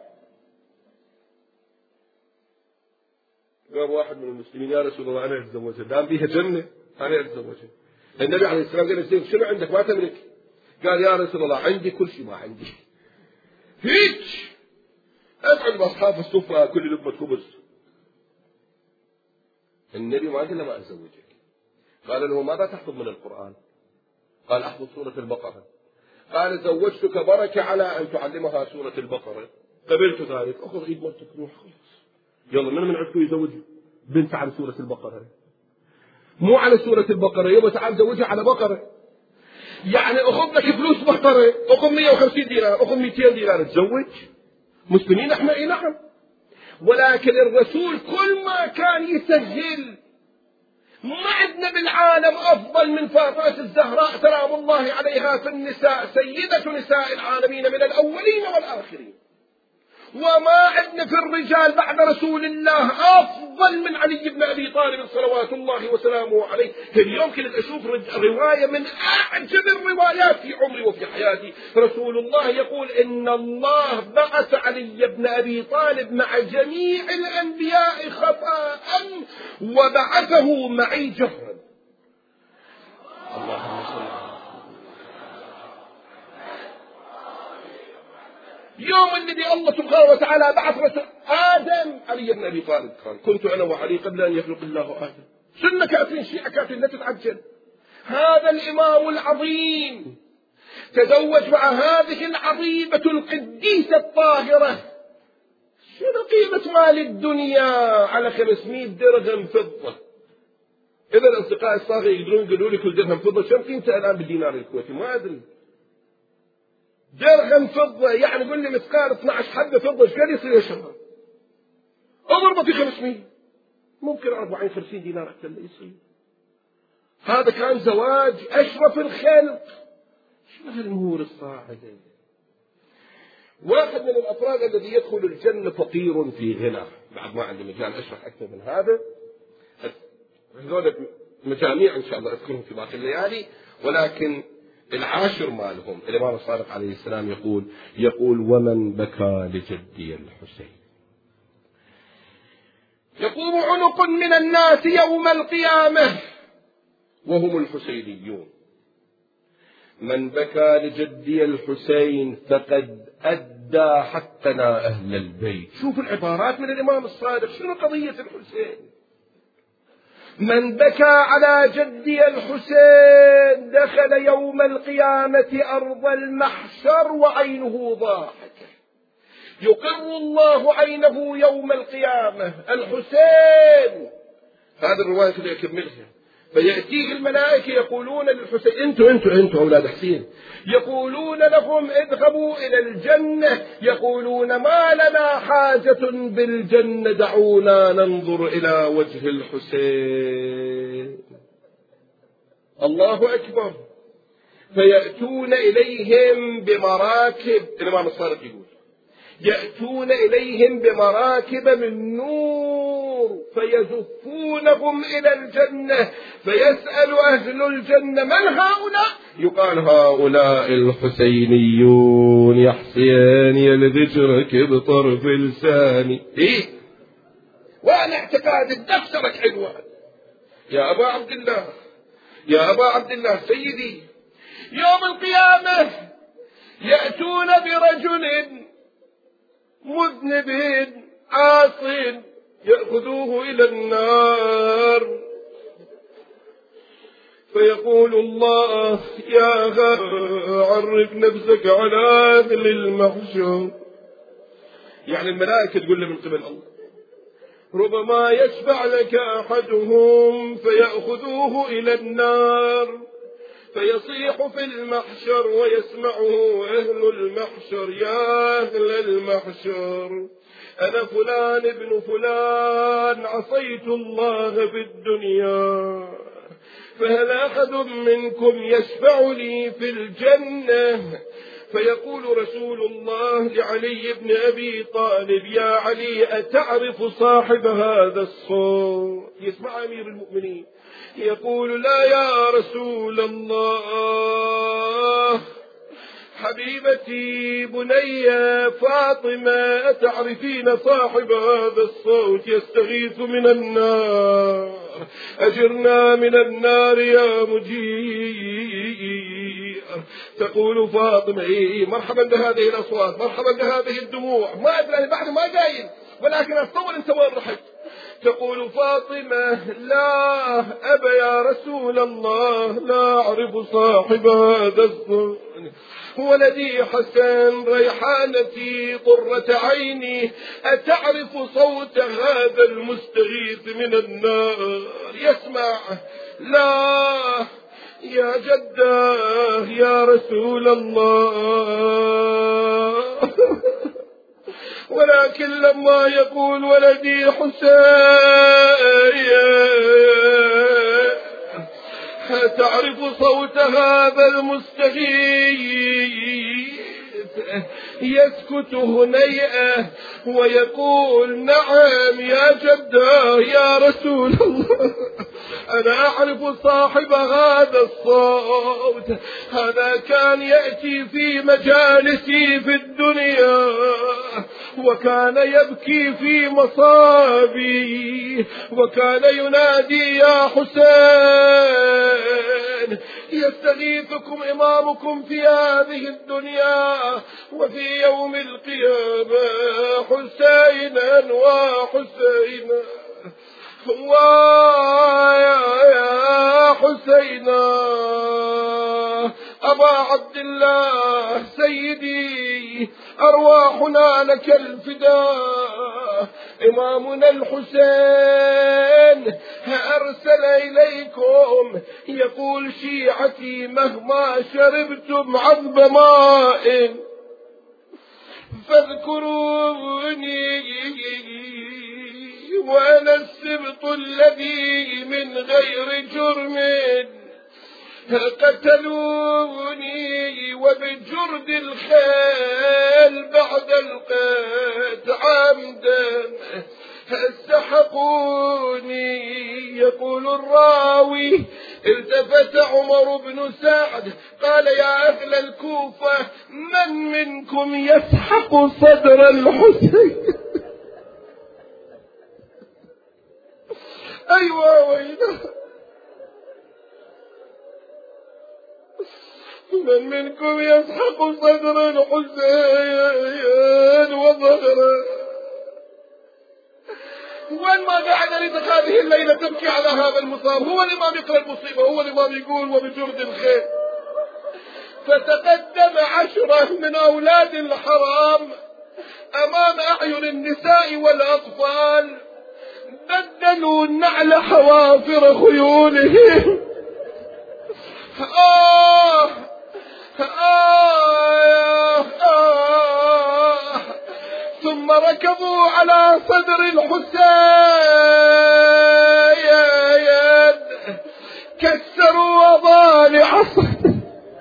قال واحد من المسلمين يا رسول الله أنا أتزوجها، دام بيها جنة أنا أتزوجها. النبي عليه السلام قال شنو عندك ما تملك؟ قال يا رسول الله عندي كل شيء ما عندي، هيك أقعد بأصحاب الصفة كل لقمة خبز. النبي ما قال له ما أزوجك. قال له ماذا تحفظ من القرآن؟ قال أحفظ سورة البقرة. قال زوجتك بركة على أن تعلمها سورة البقرة. قبلت ذلك. أخذ إيد مرتك روح خلاص. يلا من عندكم يزوج بنت على سورة البقرة؟ مو على سورة البقرة، يبا تعال زوجها على بقرة. يعني أخذ لك فلوس بقرة، أخذ 150 دينار، أخذ 200 دينار تزوج. مسلمين احنا اي نعم، ولكن الرسول كل ما كان يسهل ما عندنا بالعالم أفضل من فاطمة الزهراء سلام الله عليها في النساء، سيدة نساء العالمين من الأولين والآخرين. وما عندنا في الرجال بعد رسول الله أفضل من علي بن أبي طالب صلوات الله وسلامه عليه. اليوم كنت أشوف رواية من أعجب الروايات في عمري وفي حياتي. رسول الله يقول إن الله بعث علي بن أبي طالب مع جميع الأنبياء خطأ وبعثه معي جهرا. اللهم صل على يوم الذي الله سبحانه وتعالى بعث رسول آدم علي بن أبي طالب قال كنت أنا وعلي قبل أن يخلق الله آدم. سنة كافرين شيعة كافرين لا تتعجل. هذا الإمام العظيم تزوج مع هذه العظيمة القديسة الطاهرة. شنو قيمة مال الدنيا على 500 درهم فضة؟ إذا الأصدقاء الصاغر يقدرون يقولوا لي كل درهم فضة كم قيمته الآن بالدينار الكويتي؟ ما أدري. درهم فضة يعني قل لي مثقال 12 حبة فضة ايش قد يصير يا شباب؟ اضربه في 500 ممكن 40-50 دينار حتى اللي يصير. هذا كان زواج أشرف الخلق. شو هالأمور الصاعدة؟ واحد من الأفراد الذي يدخل الجنة فقير في غنى. بعد ما عندي مجال أشرح أكثر من هذا، هذول مجاميع إن شاء الله أذكرهم في باقي الليالي، ولكن العاشر مالهم الإمام الصادق عليه السلام يقول ومن بكى لجدي الحسين يقوم عنق من الناس يوم القيامة وهم الحسينيون. من بكى لجدي الحسين فقد أدى حقنا أهل البيت. شوف العبارات من الإمام الصادق. شنو قضية الحسين؟ من بكى على جدي الحسين دخل يوم القيامة أرض المحشر وعينه ضاحكة. يقر الله عينه يوم القيامة. الحسين هذه الرواية كده يكملها. فيأتيه الملائكة يقولون للحسين انتوا أولاد حسين، يقولون لهم اذهبوا إلى الجنة. يقولون ما لنا حاجة بالجنة، دعونا ننظر إلى وجه الحسين. الله أكبر. فيأتون إليهم بمراكب، الإمام الصادق يقول يأتون إليهم بمراكب من نور فيزفونهم إلى الجنة. فيسأل أهل الجنة من هؤلاء؟ يقال هؤلاء الحسينيون. يا حسين يا لذكرك بطرف لساني. إيه؟ وأنا اعتقاد الدفترك عنوان يا أبا عبد الله، يا أبا عبد الله سيدي. يوم القيامة يأتون برجل مذنب عاص يأخذوه إلى النار. فيقول الله يا عرف نفسك على أهل المحشر. يعني الملائكة تقول له من قبل الله ربما يشفع لك أحدهم فيأخذوه إلى النار. فيصيح في المحشر ويسمعه أهل المحشر يا أهل المحشر أنا فلان ابن فلان عصيت الله في الدنيا، فهل أحد منكم يشفع لي في الجنة؟ فيقول رسول الله لعلي بن أبي طالب يا علي أتعرف صاحب هذا الصوت؟ يسمع أمير المؤمنين يقول لا يا رسول الله، حبيبتي بني فاطمة أتعرفين صاحب هذا الصوت يستغيث من النار، أجرنا من النار يا مجير. تقول فاطمة مرحبا بهذه الأصوات، مرحبا بهذه الدموع. ما أدري بعد ما جايين، ولكن أتصور أنت وين رحت. تقول فاطمة لا أبا يا رسول الله لا أعرف صاحب هذا الصوت، ولدي حسن ريحانتي قرة عيني أتعرف صوت هذا المستغيث من النار؟ يسمع لا يا جده يا رسول الله. ولكن لما يقول ولدي حسين تعرف صوت هذا المستغيث يسكت هنيئة ويقول نعم يا جداه يا رسول الله، أنا أعرف صاحب هذا الصوت، هذا كان يأتي في مجالسي في الدنيا وكان يبكي في مصابي وكان ينادي يا حسين، يستغيثكم إمامكم في هذه الدنيا وفي يوم القيامة حسينا وحسينا ويا حسينا أبا عبد الله سيدي أرواحنا لك الفداء، إمامنا الحسين أرسل إليكم يقول شيعتي مهما شربتم عذب ماء فاذكروني وأنا السبط الذي من غير جرم قتلوني وبجرد الخيل بعد القتل عمدا سحقوني. يقول الراوي التفت عمر بن سعد قال يا أهل الكوفة من منكم يسحق صدر الحسين؟ أيوة ويله، من منكم يسحق صدر الحسين وظهره؟ وين ما قاعد أريدك هذه الليلة تبكي على هذا المصاب، هو الإمام يقرأ المصيبة، هو الإمام يقول وبجرد الخير. فتقدم 10 من أولاد الحرام أمام أعين النساء والأطفال، بدلوا النعل حوافر خيولهم. ثم ركبوا على صدر الحسين كسروا أضالع صدره.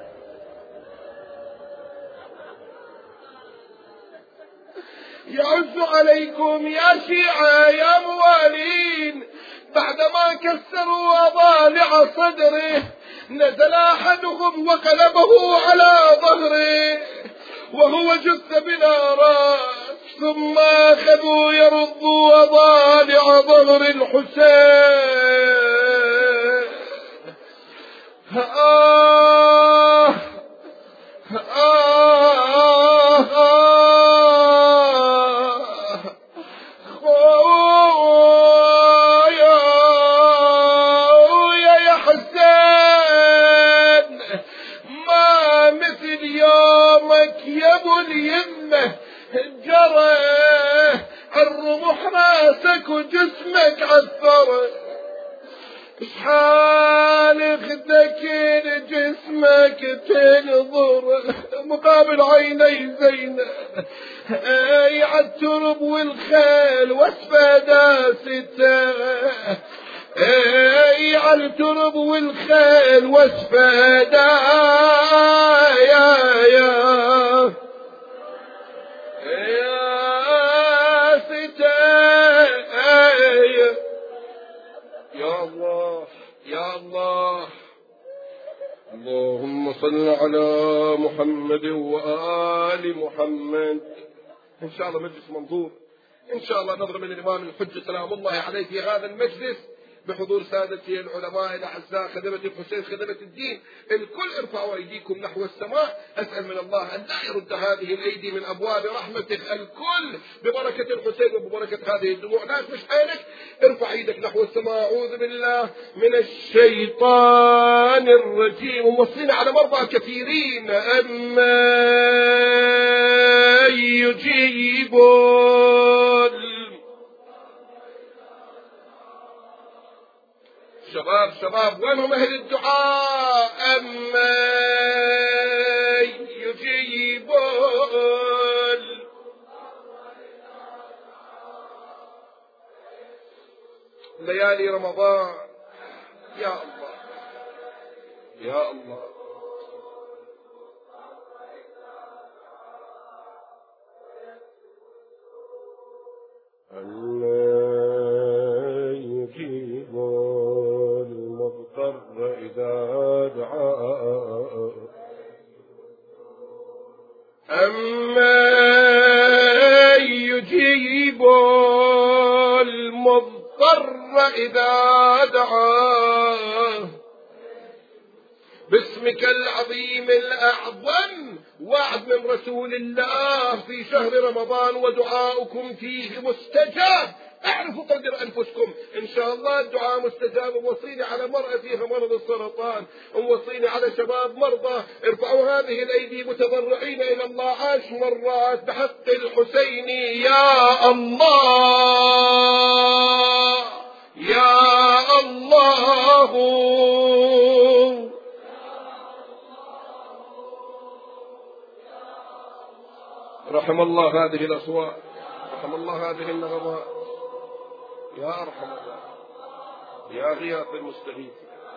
يعز عليكم يا شيعة يا موالين، بعدما كسروا أضالع صدره نزل أحدهم وقلبه على ظهره وهو جث بلا رأس، ثم أخذوا يردوا أضالع ظهر الحسين. يا حسين ما مثل يومك يا ابو اليمه، جرى الرمح راسك وجسمك عالثرى، شحال اخدك جسمك تنظر مقابل عيني زينب، اي عالترب والخيل واسفى داسته، اي عالترب والخيل واسفى يا الله يا الله. اللهم صل على محمد وآل محمد. إن شاء الله مجلس منظور، إن شاء الله نظر من الإمام الحجة سلام الله عليه في هذا المجلس بحضور سادتي العلماء الأعزاء خدمة الحسين خدمة الدين، الكل ارفعوا أيديكم نحو السماء. أسأل من الله أن لا يرد هذه الأيدي من أبواب رحمته، الكل ببركة الحسين وببركة هذه الدموع. لا تمش عينك، ارفع ايدك نحو السماء. أعوذ بالله من الشيطان الرجيم. وموصين على مرضى كثيرين أما يجيبون. شباب وينهم أهل الدعاء؟ أما يجيبون. ليالي رمضان يا الله يا الله. يجيب المضطر إذا دعاه يجيب المضطر إذا دعاه باسمك العظيم الأعظم. وعد من رسول الله في شهر رمضان ودعاؤكم فيه مستجاب. اعرفوا قدر أنفسكم، إن شاء الله الدعاء مستجاب. ووصيني على مرأة فيها مرض السرطان، ووصيني على شباب مرضى. ارفعوا هذه الأيدي متضرعين إلى الله 10 مرات بحق الحسين. يا الله يا الله. رحم الله هذه الأصوات، رحم الله هذه النغمات. يا أرحم الله، يا غياث المستغيث.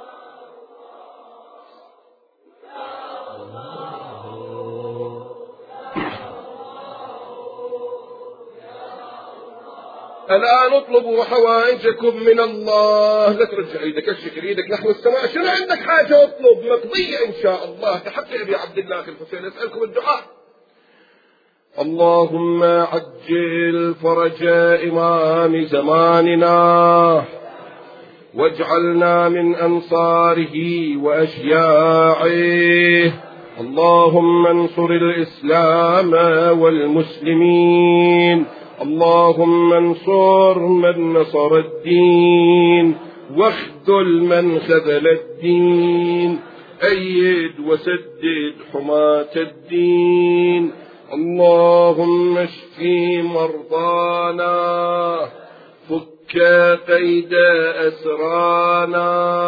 الآن اطلبوا حوائجكم من الله. لا ترجع ايدك، اشكر ايدك نحو السماء. شنو عندك حاجة اطلب، مقضية إن شاء الله. تحقق أبي عبد الله الحسين أسألكم الدعاء. اللهم عجل فرج إمام زماننا واجعلنا من أنصاره وأشياعه. اللهم انصر الإسلام والمسلمين. اللهم انصر من نصر الدين واخذل من خذل الدين. أيد وسدد حماة الدين. اللهم اشفي مرضانا، فك قيد أسرانا،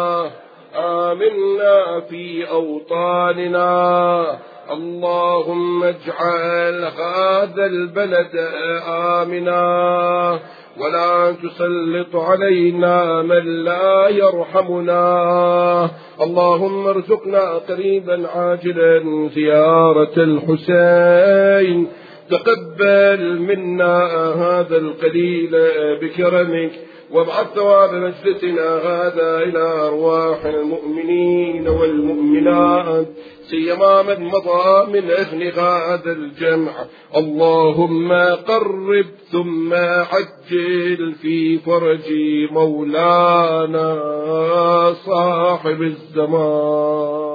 آمنا في أوطاننا. اللهم اجعل هذا البلد آمنا، ولا تسلط علينا من لا يرحمنا. اللهم ارزقنا قريبا عاجلا زيارة الحسين. تقبل منا هذا القليل بكرمك، وابعث ثواب مجلسنا هذا إلى أرواح المؤمنين والمؤمنات، سيما من مضى من أجل هذا الجمع. اللهم قرب ثم عجل في فرج مولانا صاحب الزمان.